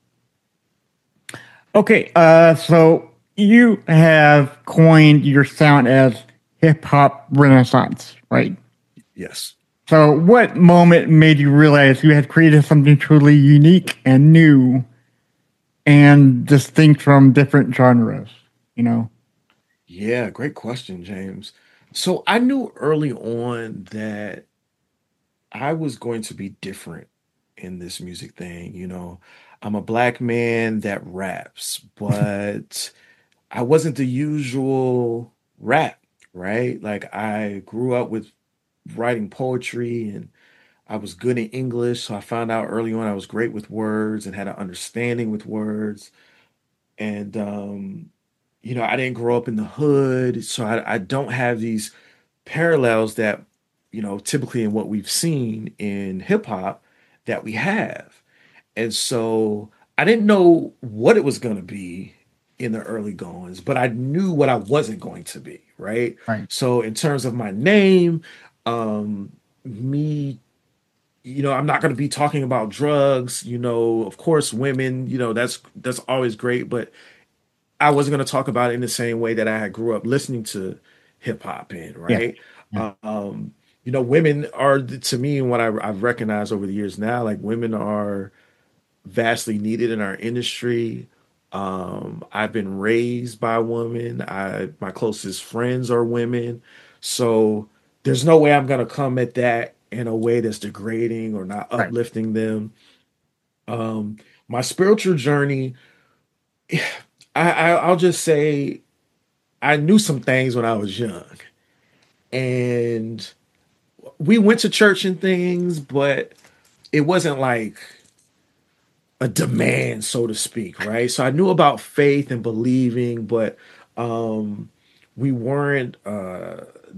okay, so you have coined your sound as hip hop renaissance, right? Yes. So, what moment made you realize you had created something truly unique and new and distinct from different genres? You know, Yeah, great question, James. So I knew early on that I was going to be different in this music thing. I'm a black man that raps, but I wasn't the usual rap, right? Like, I grew up with writing poetry and I was good in English. So I found out early on I was great with words and had an understanding with words. And, I didn't grow up in the hood. So I don't have these parallels that, typically in what we've seen in hip hop that we have. And so I didn't know what it was going to be in the early goings, but I knew what I wasn't going to be, right? right, So in terms of my name, me, I'm not going to be talking about drugs, of course, women, that's always great, but I wasn't going to talk about it in the same way that I had grew up listening to hip hop in, yeah, right? yeah, Women are, to me, and what I've recognized over the years now, like, women are vastly needed in our industry. I've been raised by women. My closest friends are women. So there's no way I'm gonna come at that in a way that's degrading or not right, uplifting them. Um, my spiritual journey, I'll just say I knew some things when I was young. And we went to church and things, but it wasn't like a demand, so to speak, right? So I knew about faith and believing, but um, we weren't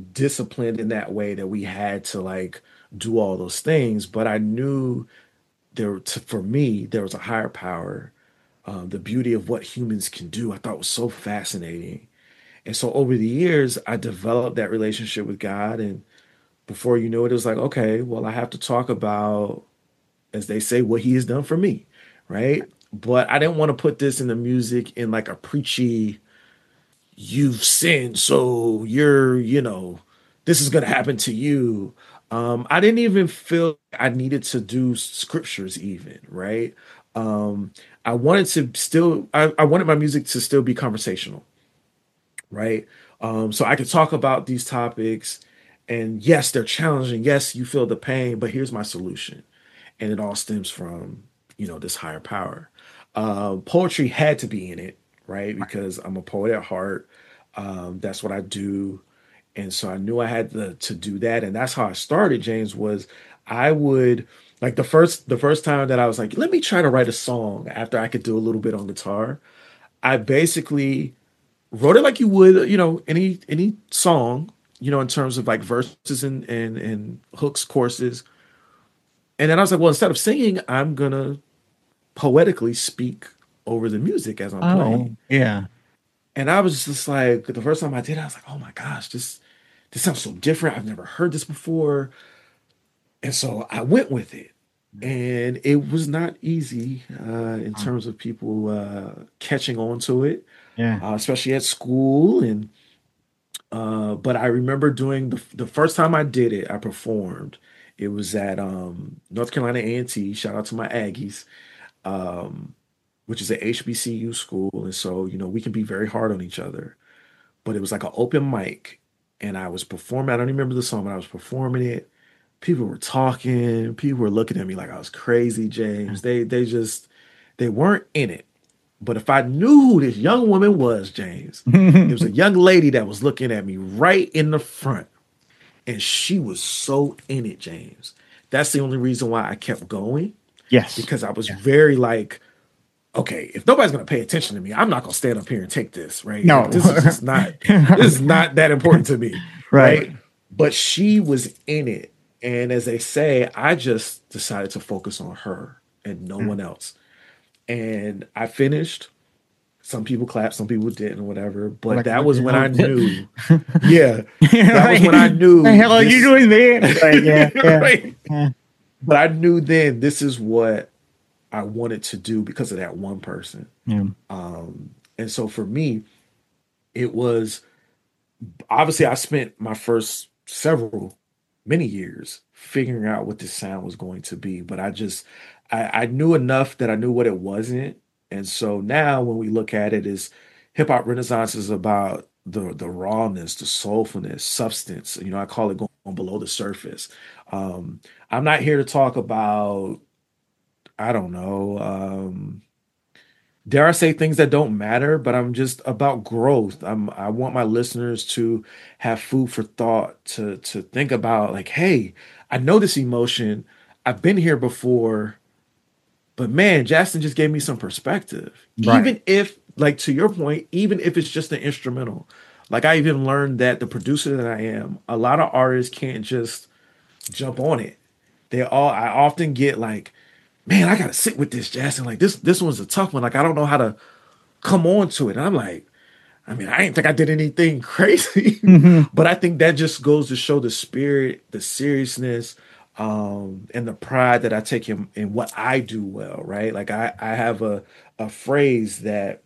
disciplined in that way that we had to, like, do all those things. But I knew for me, there was a higher power. The beauty of what humans can do, I thought was so fascinating. And so over the years, I developed that relationship with God. And before you know it, it was like, okay, well, I have to talk about, as they say, what he has done for me. Right. But I didn't want to put this in the music in like a preachy, you've sinned, so this is going to happen to you. I didn't even feel I needed to do scriptures even, right? Um, I wanted to still, I wanted my music to still be conversational, right? So I could talk about these topics, and yes, they're challenging. Yes, you feel the pain, but here's my solution. And it all stems from, this higher power. Poetry had to be in it, right? Because I'm a poet at heart. That's what I do. And so I knew I had to do that. And that's how I started, James, was I would like the first time that I was like, let me try to write a song after I could do a little bit on guitar. I basically wrote it like you would, any song, in terms of like verses and hooks, choruses. And then I was like, well, instead of singing, I'm gonna poetically speak over the music as I'm Oh, playing. yeah. And I was just like, the first time I did it, I was like, oh my gosh, this sounds so different. I've never heard this before. And so I went with it. And it was not easy in terms of people catching on to it, Yeah. especially at school. And but I remember doing the first time I did it, I performed. It was at North Carolina A&T. Shout out to my Aggies, um, which is a HBCU school, and so we can be very hard on each other. But it was like an open mic, and I was performing. I don't even remember the song, but I was performing it. People were talking. People were looking at me like I was crazy, James. They weren't in it. But if I knew who this young woman was, James, it was a young lady that was looking at me right in the front. And she was so in it, James. That's the only reason why I kept going, Yes. because I was very like, okay, if nobody's gonna pay attention to me, I'm not gonna stand up here and take this, right? No. Like this is not that important to me, Right. right? But she was in it. And as they say, I just decided to focus on her and no one else. And I finished. Some people clapped, some people didn't, or whatever. But Like, that what was the when hell? I knew, yeah, that was when I knew. The hell are you doing there? Like, yeah. Right? Yeah. But I knew then this is what I wanted to do because of that one person. Yeah. And so for me, it was obviously I spent my first many years figuring out what this sound was going to be. But I knew enough that I knew what it wasn't. And so now when we look at it, is hip hop renaissance is about the rawness, the soulfulness, substance. I call it going below the surface. I'm not here to talk about, I don't know, dare I say things that don't matter, but I'm just about growth. I want my listeners to have food for thought, to think about like, hey, I know this emotion. I've been here before, but man, Jackson just gave me some perspective. Right. Even if, like to your point, even if it's just an instrumental. Like I even learned that the producer that I am, a lot of artists can't just jump on it. I often get like, man, I gotta sit with this, Jackson. Like this one's a tough one. Like I don't know how to come on to it. And I'm like, I mean, I didn't think I did anything crazy, but I think that just goes to show the spirit, the seriousness, and the pride that I take in what I do well, right? Like I have a phrase that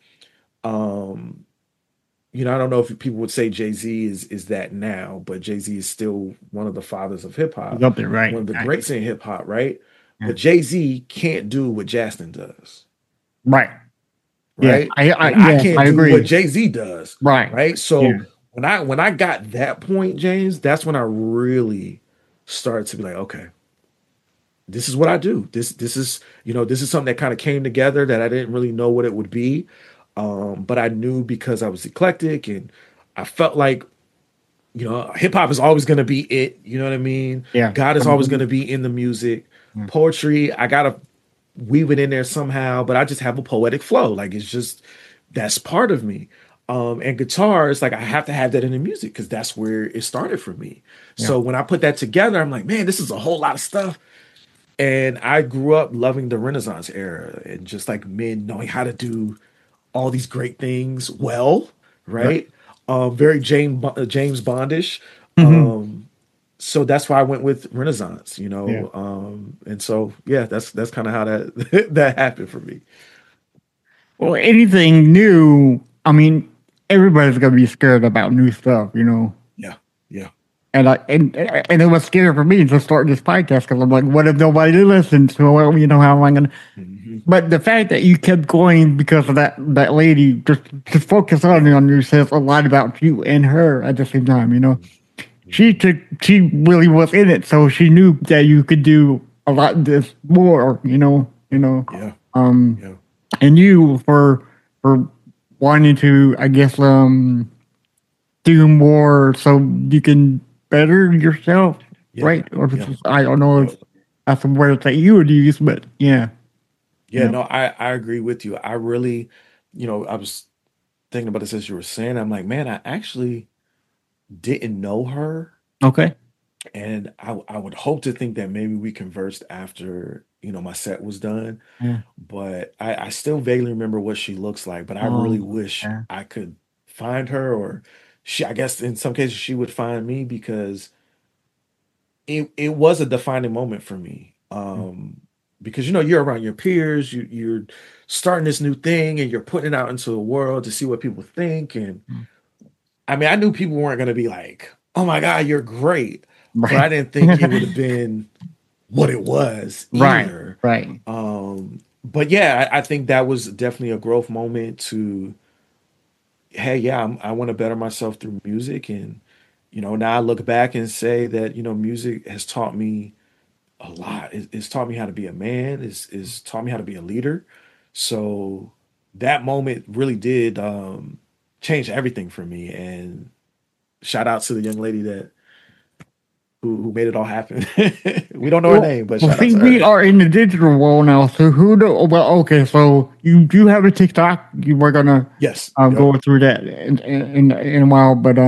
I don't know if people would say Jay-Z is that now, but Jay-Z is still one of the fathers of hip He's hop, up there, right? one of the Right. greats in hip hop, right? Yeah. But Jay-Z can't do what Jackson does, Right. Yeah. right? I And I yeah, can't I do agree. what Jay-Z does, Right. right? So Yeah. when I got that point, James, that's when I really started to be like, okay, this is what I do. This is something that kind of came together that I didn't really know what it would be. But I knew because I was eclectic and I felt like, hip hop is always going to be it. You know what I mean? Yeah. God is always going to be in the music. Poetry, I got to weave it in there somehow, but I just have a poetic flow. Like it's just, that's part of me. And guitar is like, I have to have that in the music because that's where it started for me. So when I put that together, I'm like, man, this is a whole lot of stuff. And I grew up loving the Renaissance era and just like men knowing how to do all these great things well, Right. right? Very James Bondish. Hmm. So that's why I went with Renaissance, Yeah. and so yeah, that's kind of how that that happened for me. Well, anything new, I mean, everybody's gonna be scared about new stuff, you know. Yeah, yeah, And and it was scary for me to start this podcast because I'm like, what if nobody listens? So well, you know, how am I gonna? hmm But the fact that you kept going because of that lady, just focus on you says a lot about you and her at the same time. You know, she really was in it, so she knew that you could do a lot of this more. yeah, Um, yeah, and you for wanting to, I guess, do more so you can better yourself, yeah, right? Or if yeah, it's, I don't know yeah. if that's a word that you would use, but yeah, Yeah, yeah. no, I agree with you. I really, I was thinking about this as you were saying. I'm like, man, I actually didn't know her, Okay. and I would hope to think that maybe we conversed after, my set was done. Yeah. But I still vaguely remember what she looks like. But I really Oh, wish yeah. I could find her, or I guess in some cases she would find me because it was a defining moment for me. Because you're around your peers, you're starting this new thing and you're putting it out into the world to see what people think. And Mm. I mean, I knew people weren't going to be like, "Oh my God, you're great," but I Right. didn't think it would have been what it was Right. either. Right. But yeah, I think that was definitely a growth moment to, hey, yeah, I want to better myself through music. And, now I look back and say that, music has taught me a lot. It's taught me how to be a man. It's taught me how to be a leader. So that moment really did change everything for me. And shout out to the young lady that who made it all happen. We don't know her Well, name, but well, shout out see, to we her. are in the digital world now. So who do? Well, okay. So you do have a TikTok. You were gonna Yes. go Yep. through that in a while, but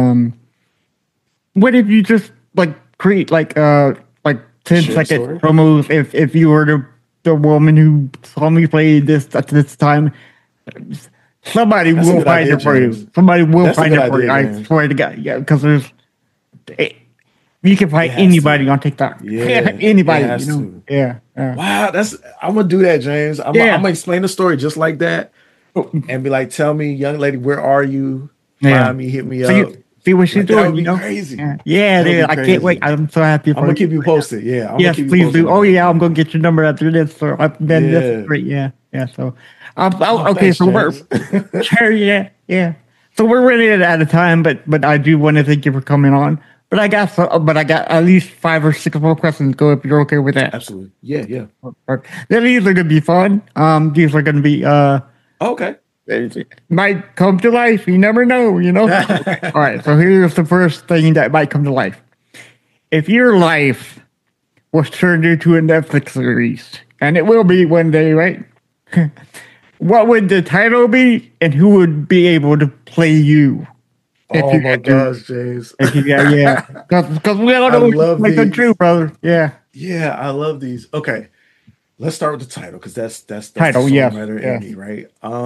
what if you just like create like 10 Share the second story. promos if you were the woman who saw me play this at this time, somebody That's a will good find idea, it for you. James. Somebody will That's a find good it for you. idea, I James. swear to God. Yeah, because it, you can It find has anybody to. on TikTok. Yeah, it Anybody, has to. Yeah, yeah, Wow, I'm gonna do that, James. I'm yeah. gonna explain the story just like that Oh, and be like, tell me, young lady, where are you? yeah. Find me, hit me So you up. see what she's Like that doing, would you be know? crazy. Yeah, yeah, That would dude. be I can't wait. crazy. I'm so happy I'm for gonna you. keep you posted. Yeah, I'm gonna Yes, keep you please posted do. on Oh that, yeah, I'm man. gonna get your number after this. So then this is Yeah. great. Yeah, yeah. So, Oh, okay. thanks, So we're James. sure. Yeah, yeah. So we're running out of time, but I do want to thank you for coming on. But I got at least 5 or 6 more questions to go if you're okay with that. Absolutely. Yeah, yeah. Then these are gonna be fun. These are gonna be Okay. it might come to life. You never know. Okay. All right. So here's the first thing that might come to life. If your life was turned into a Netflix series, and it will be one day, right? What would the title be, and who would be able to play you if Oh you my had to? gosh, James. If you, yeah, because we all I know it's love like the these. truth, brother. Yeah, Yeah, I love these. Okay. Let's start with the title because that's the title. Yes, songwriter in yes. me, right?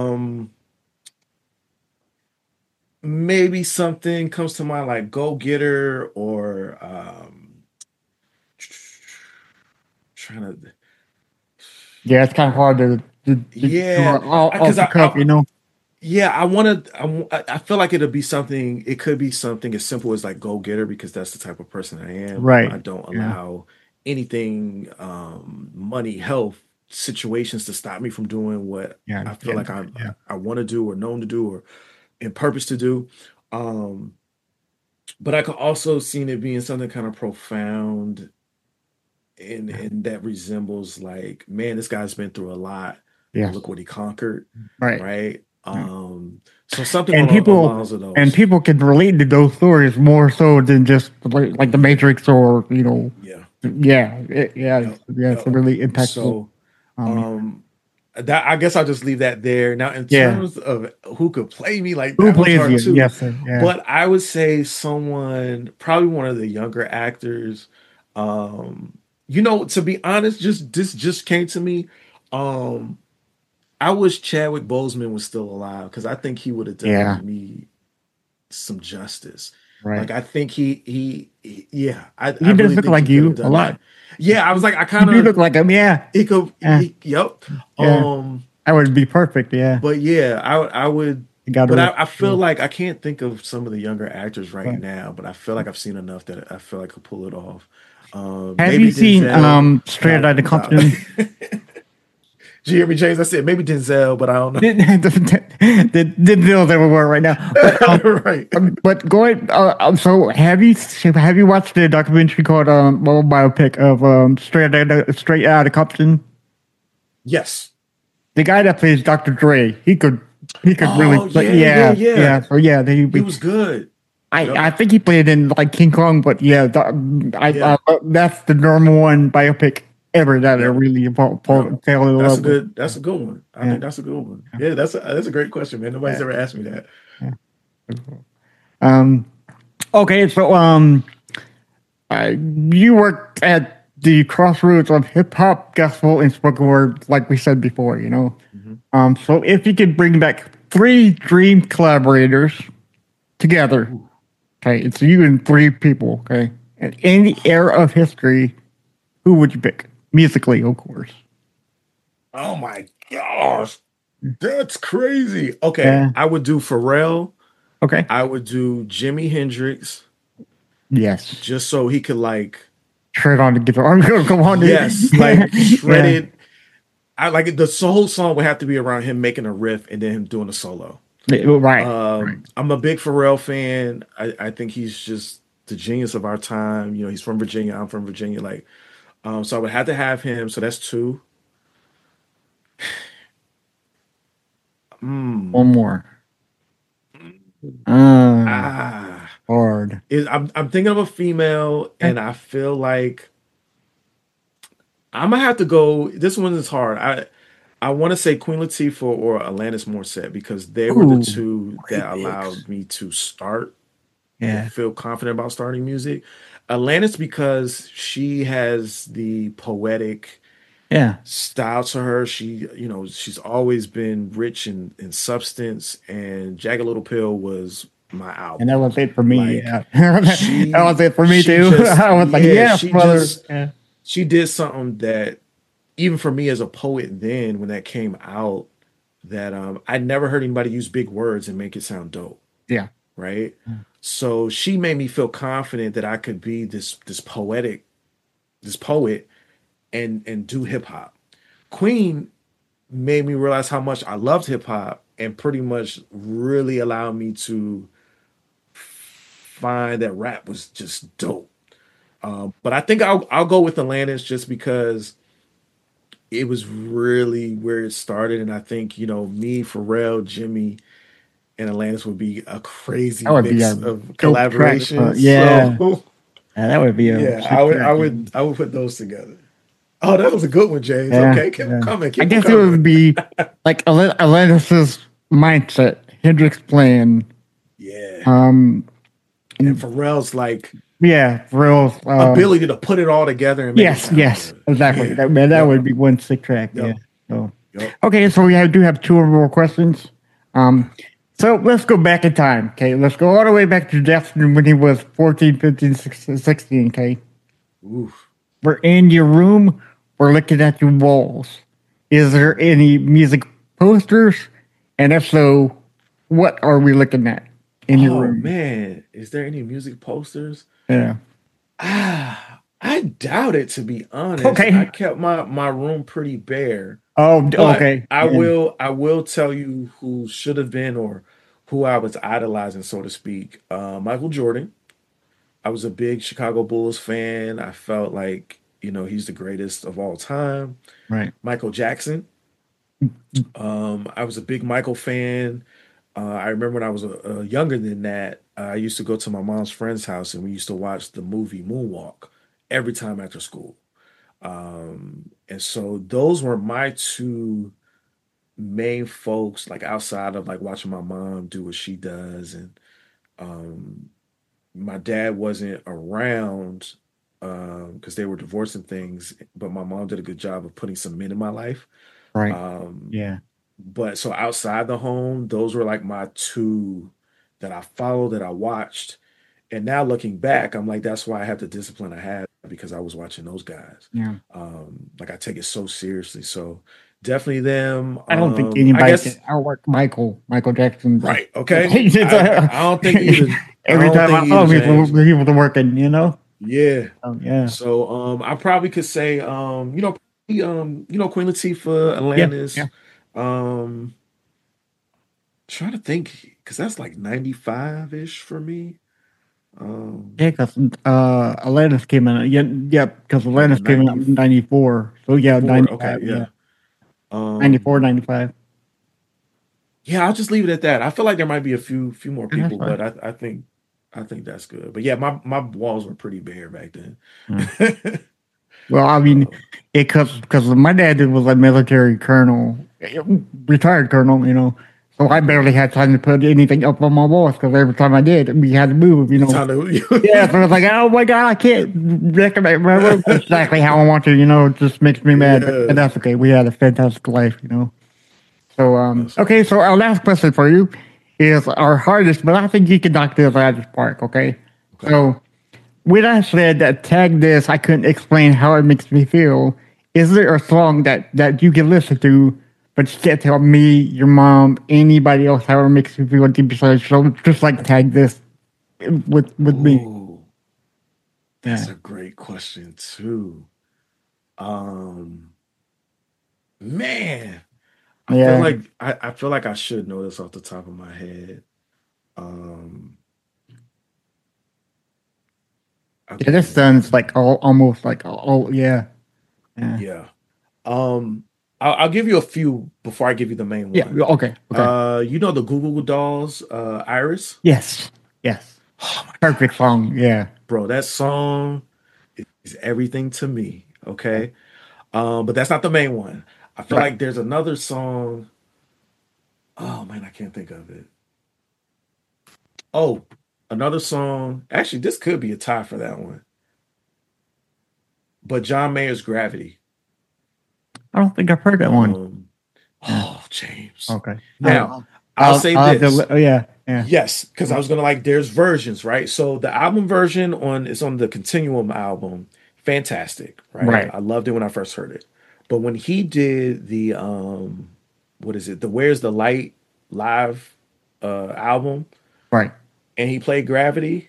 Maybe something comes to mind like Go Getter or trying to Yeah, it's kind of hard to do yeah, all off because the cuff, you know. yeah, I want to I feel like it'll be something, it could be something as simple as like Go Getter because that's the type of person I am. I Right. don't Yeah. allow anything money, health situations to stop me from doing what Yeah. I feel Yeah. like Yeah. I want to do or known to do or in purpose to do. Um but I could also see it being something kind of profound and that resembles like, man, this guy's been through a lot, but Yes. look what he conquered, Right. right? Yeah. So something And along people lines of and those. people can relate to those stories more so than just like the Yeah, Matrix or yeah, yeah, yep, yeah. It's yep. really impactful. So Yeah. um that I guess I'll just leave that there. Now, in Yeah. terms of who could play me, like Who that one's plays hard you? too. Yes, sir. Yeah. But I would say someone, probably one of the younger actors. Um, To be honest, just this just came to me. Um, I wish Chadwick Boseman was still alive because I think he would have Yeah, done me some justice. right. Like I think yeah, I He does really look think he like could have you a done that. lot. Yeah, I was like, I You kind do of look like him. Yeah, it could, yeah, yep. yeah. Um, That would be perfect. Yeah, but yeah, I would, you got to but rip. I feel like I can't think of some of the younger actors right Right. now, but I feel like I've seen enough that I feel like I could pull it off. Have you Maybe seen Denzel, but Straight I Outta doubt. Compton? Did you hear me, James? I said maybe Denzel, but I don't know. Didn't know they were right now, Right. but going. So have you watched the documentary called biopic of Straight Outta Compton? Yes. The guy that plays Dr. Dre, he could really Oh play. yeah, yeah, Yeah, yeah. yeah. So yeah, He was good. Yep. I think he played in like King Kong, but yeah, Yeah. that's the number one biopic ever that I Yep. really Yep. fell in That's a love with. good. That's a good one. I Yeah, think that's a good one. Yeah, that's a great question, man. Nobody's yeah, ever asked me that. yeah. Um. Okay, so you worked at the crossroads of hip hop, gospel, and spoken word, like we said before. Mhm. So if you could bring back three dream collaborators together, Ooh. okay, it's you and three people, okay, in any era of history, who would you pick? Musically, of course. Oh my gosh, that's crazy. Okay, Yeah. I would do Pharrell. Okay. I would do Jimi Hendrix, Yes. just so he could like, Shred on the guitar. Come on. yes, like Yeah. shredded. I like it. The whole song would have to be around him making a riff and then him doing a solo. Right. Right. I'm a big Pharrell fan. I think he's just the genius of our time. He's from Virginia. I'm from Virginia. Like, so I would have to have him. So that's two. One Mm. more. Uh, Ah, hard. I'm thinking of a female, Okay. and I feel like I'm gonna have to go. This one is hard. I want to say Queen Latifah or Alanis Morissette because they were the Ooh, two great that picks. allowed me to start or Yeah. feel confident about starting music. Alanis because she has the poetic Yeah. style to her. She's always been rich in substance, and Jagged Little Pill was my And that album. was it for me. Like Yeah. That was it for me she too. just I was like, yeah, yes, brother. Yeah. she did something that even for me as a poet then when that came out that I never heard anybody use big words and make it sound dope, Yeah. right? So she made me feel confident that I could be this poet and do hip hop. Queen made me realize how much I loved hip hop and pretty much really allowed me to find that rap was just dope. But I think I'll go with Atlantis just because it was really where it started, and I think me, Pharrell, Jimmy, and Atlantis would be a crazy That would be mix a of dope track. collaborations. Yeah. So Yeah, that would be a yeah, I sick would I track. would I would put those together. Oh, that was a good one, James. Yeah, Okay, keep them yeah. coming, I keep them guess it coming. would be like Atlantis's mindset, Hendrix playing. Yeah, Um, and and Pharrell's like yeah, for real. ability to put it all together and make it Yes, sound yes, good. exactly. Yeah, That yep, would be one sick track. Yeah. yep, So yep. okay, so do have two more questions. Um, so let's go back in time. Okay, let's go all the way back to Justin when he was 14, 15, 16, 16. Okay, Oof. we're in your room. We're looking at your walls. Is there any music posters? And if so, what are we looking at in your Oh room? man, is there any music posters? Yeah. I doubt it to be honest. I Okay. kept my room pretty bare. Oh, But okay. I Yeah. will I will tell you who should have been or who I was idolizing, so to speak. Michael Jordan. I was a big Chicago Bulls fan. I felt like, he's the greatest of all time. Right. Michael Jackson. I was a big Michael fan. I remember when I was younger than that, I used to go to my mom's friend's house and we used to watch the movie Moonwalk every time after school. And so those were my two main folks, like outside of like watching my mom do what she does. And um, my dad wasn't around because they were divorcing things, but my mom did a good job of putting some men in my life. Right. Um, Yeah. but so outside the home, those were like my two that I followed, that I watched. And now looking back, I'm like, that's why I have the discipline I have, because I was watching those guys. Yeah. Like I take it so seriously. So definitely them. I don't think I anybody can guess outwork Michael Jackson. Like, right. Okay. I don't think either. I every don't time think I saw either, him, James. he was working, you know? Yeah. Yeah. So I probably could say Queen Latifah, Yeah. Atlantis. Yeah. Um trying to think, because that's like 95-ish for me. Yeah, because Atlantis came in. Yeah, yeah, because Like Atlantis came out in 94. 94. So yeah, Okay, 95. Yeah. yeah. 94, Um 95. yeah, I'll just leave it at that. I feel like there might be a few more Yeah, that's people, fine. but I think that's good. But yeah, my walls were pretty bare back then. Yeah. Well, I mean, um, because my dad was a military colonel, retired colonel, you know. So I okay. barely had time to put anything up on my walls because every time I did, we had to move, you It's know. time Yeah, so to it's like, oh my god, I can't decorate my room exactly how I want to, you know. It just makes me mad, but yeah. that's okay. We had a fantastic life, you know. So, That's okay, awesome. so our last question for you is our hardest, but I think you can knock this out of the park, okay? Okay. So, when I said that tag this, I couldn't explain how it makes me feel. Is there a song that you can listen to, but you can't tell me, your mom, anybody else how it makes you feel deep inside? So just like tag this with me. Oh, Yeah, that's a great question too. Um, Man, yeah, I feel like I should know this off the top of my head. Um, yeah. okay, This sounds like almost like yeah, yeah, yeah. I'll give you a few before I give you the main yeah. one. Okay, okay. You know the Google Dolls, Iris? Yes, yes. Oh my Perfect gosh, song. Yeah, bro, that song is everything to me. Okay, but that's not the main one. I feel right. like there's another song. Oh man, I can't think of it. Oh, another song. Actually, this could be a tie for that one. But John Mayer's Gravity. I don't think I've heard that one. Um, Yeah. oh, James. Okay. Now, I'll say I'll have to. this. Yeah, yeah. Yes, because I was gonna like there's versions, right? So the album version on is on the Continuum album. Fantastic, right? Right, I loved it when I first heard it. But when he did the what is it? The Where's the Light live album, right. and he played Gravity,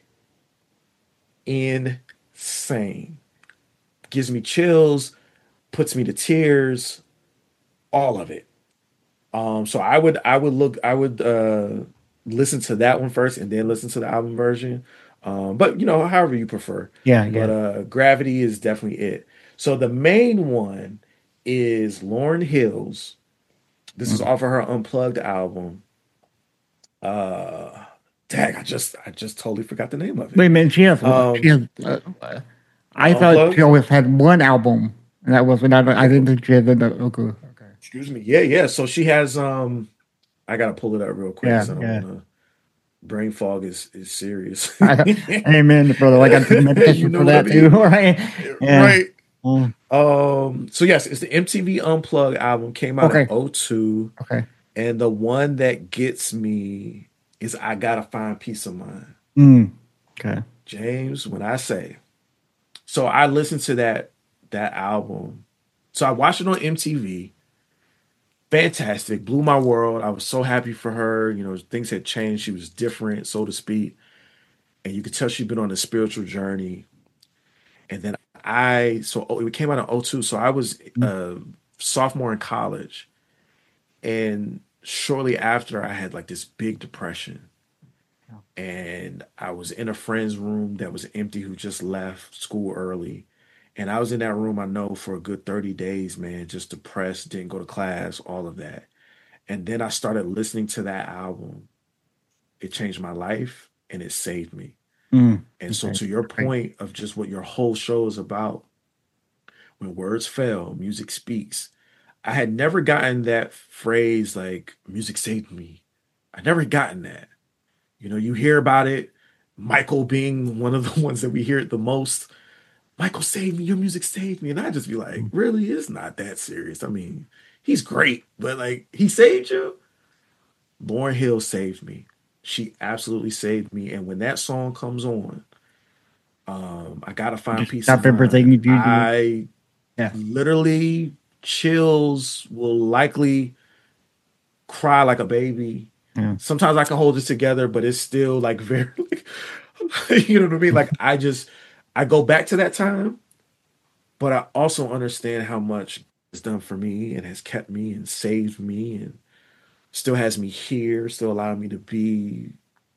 insane. Gives me chills, puts me to tears, all of it. So I would listen to that one first and then listen to the album version. But however you prefer. Yeah, But yeah. Gravity is definitely it. So the main one is Lauryn Hill's. This is Mm. off of her Unplugged album. Uh Dang, I just totally forgot the name of Wait it. a minute. She Um has. I thought she Unplugged. always had one album, and that was another. I didn't think she had another. Okay, okay. Excuse me. Yeah, yeah. So she has I gotta pull it up real quick Yeah, because I don't yeah. wanna brain fog is serious. Amen, brother. I got to take You medication know for what I that too. mean? Right? Yeah. Right. Mm. So yes, it's the MTV Unplugged album, came out in Okay. '02, Okay. and the one that gets me is I Gotta Find Peace of Mind. Mm. Okay. James, when I say, so I listened to that album. So I watched it on MTV. Fantastic, blew my world. I was so happy for her. Things had changed. She was different, so to speak, and you could tell she'd been on a spiritual journey. And then it came out in '02, so I was Mm. a sophomore in college, and shortly after I had like this big depression, and I was in a friend's room that was empty who just left school early. And I was in that room, I know, for a good 30 days, man, just depressed, didn't go to class, all of that. And then I started listening to that album. It changed my life and it saved me. Mm. And so, Okay. to your Great. point of just what your whole show is about, when words fail, music speaks. I had never gotten that phrase like music saved me. I never gotten that. You hear about it, Michael being one of the ones that we hear it the most. Michael saved me, your music saved me. And I just be like, really? It's not that serious. I mean, he's great, but like, he saved you? Lauryn Hill saved me. She absolutely saved me. And when that song comes on, I Gotta Find Just Peace stop of Mind. everything you do. I Yeah. literally chills, will likely cry like a baby. Yeah. Sometimes I can hold it together, but it's still like very, you know what I mean? Like I go back to that time, but I also understand how much it's done for me and has kept me and saved me and still has me here, still allowing me to be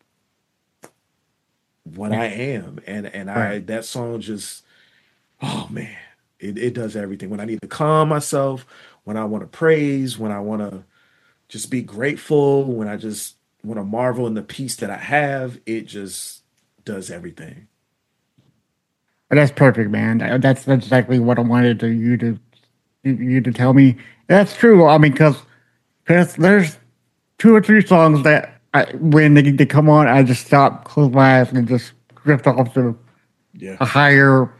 what I am. And Right. that song just, oh man, it does everything. When I need to calm myself, when I want to praise, when I want to just be grateful, when I just want to marvel in the peace that I have, it just does everything. That's perfect, man. That's exactly what I wanted you to tell me. That's true. I mean, because there's 2 or 3 songs that when they come on, I just stop, close my eyes, and just drift off to Yeah. a higher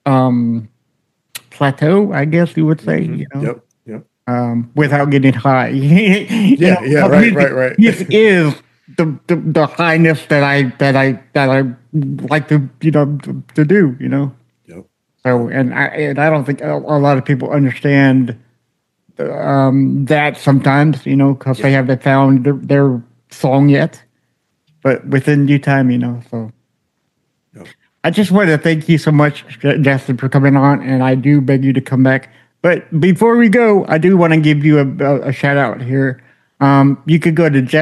plateau, I guess you would say. Mhm. You know, Yep. without getting high. Yeah, right. Music is the highness that I like to to do. You know. Yep. So and I don't think a lot of people understand that sometimes, because they Yeah. haven't found their song yet. But within due time, so. Yep. I just want to thank you so much, Justin, for coming on, and I do beg you to come back. But before we go, I do want to give you a shout out here. You could go to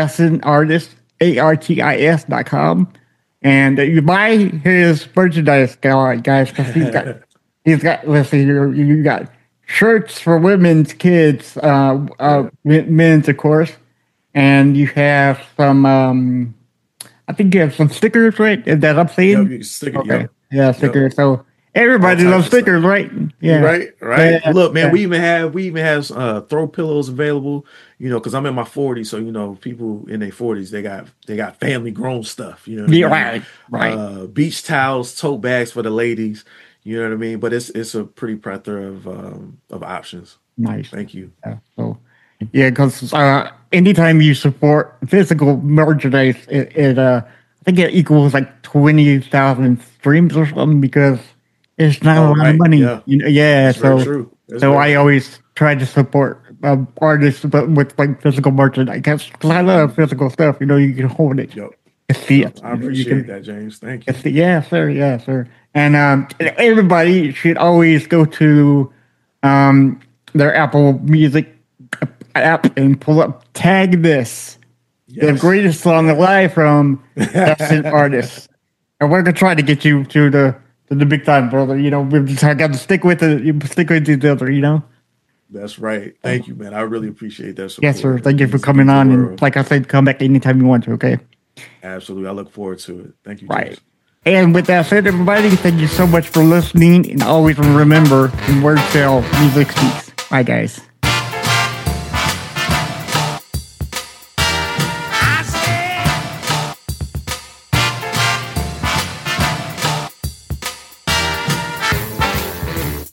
JustinArtis.com and you buy his merchandise, guys, because he's got. Let's see, you got shirts for women's, kids, men's, of course, and you have some. I think you have some stickers, right? Is that I'm saying? Yep, you can stick it. Okay. Yep. Yeah, stickers. So everybody All loves types of stickers, right? Yeah. Right. Yeah. Look, man, Yeah. we even have throw pillows available. Because I'm in my 40s, so people in their 40s they got family grown stuff. You know what I Yeah, mean? right. Beach towels, tote bags for the ladies. You know what I mean? But it's a pretty plethora of options. Nice. Thank you. Yeah, so, because anytime you support physical merchandise, I think it equals like 20,000 streams or something because it's not a lot of Right. money. Yeah. Yeah. That's very So, true. That's so very I always try to support artists, but with like physical merchandise. Because I love physical stuff. You can hold it. Yep. You see it. I You appreciate can, that, James. Thank you. yeah, sir. Yeah, sir. And everybody should always go to their Apple Music app and pull up "Tag This," the Yes. greatest song alive from Justin Artis. And we're gonna try to get you to the big time, brother. We've just got to stick with it. You stick with each other. That's right. Thank you, man. I really appreciate that support. Yes, sir. Thank you for It coming means the on. And world. like I said, come back anytime you want to. Okay. Absolutely. I look forward to it. Thank you, Right. James. And with that said, everybody, thank you so much for listening. And always remember, in words fail, music speaks. Bye, guys.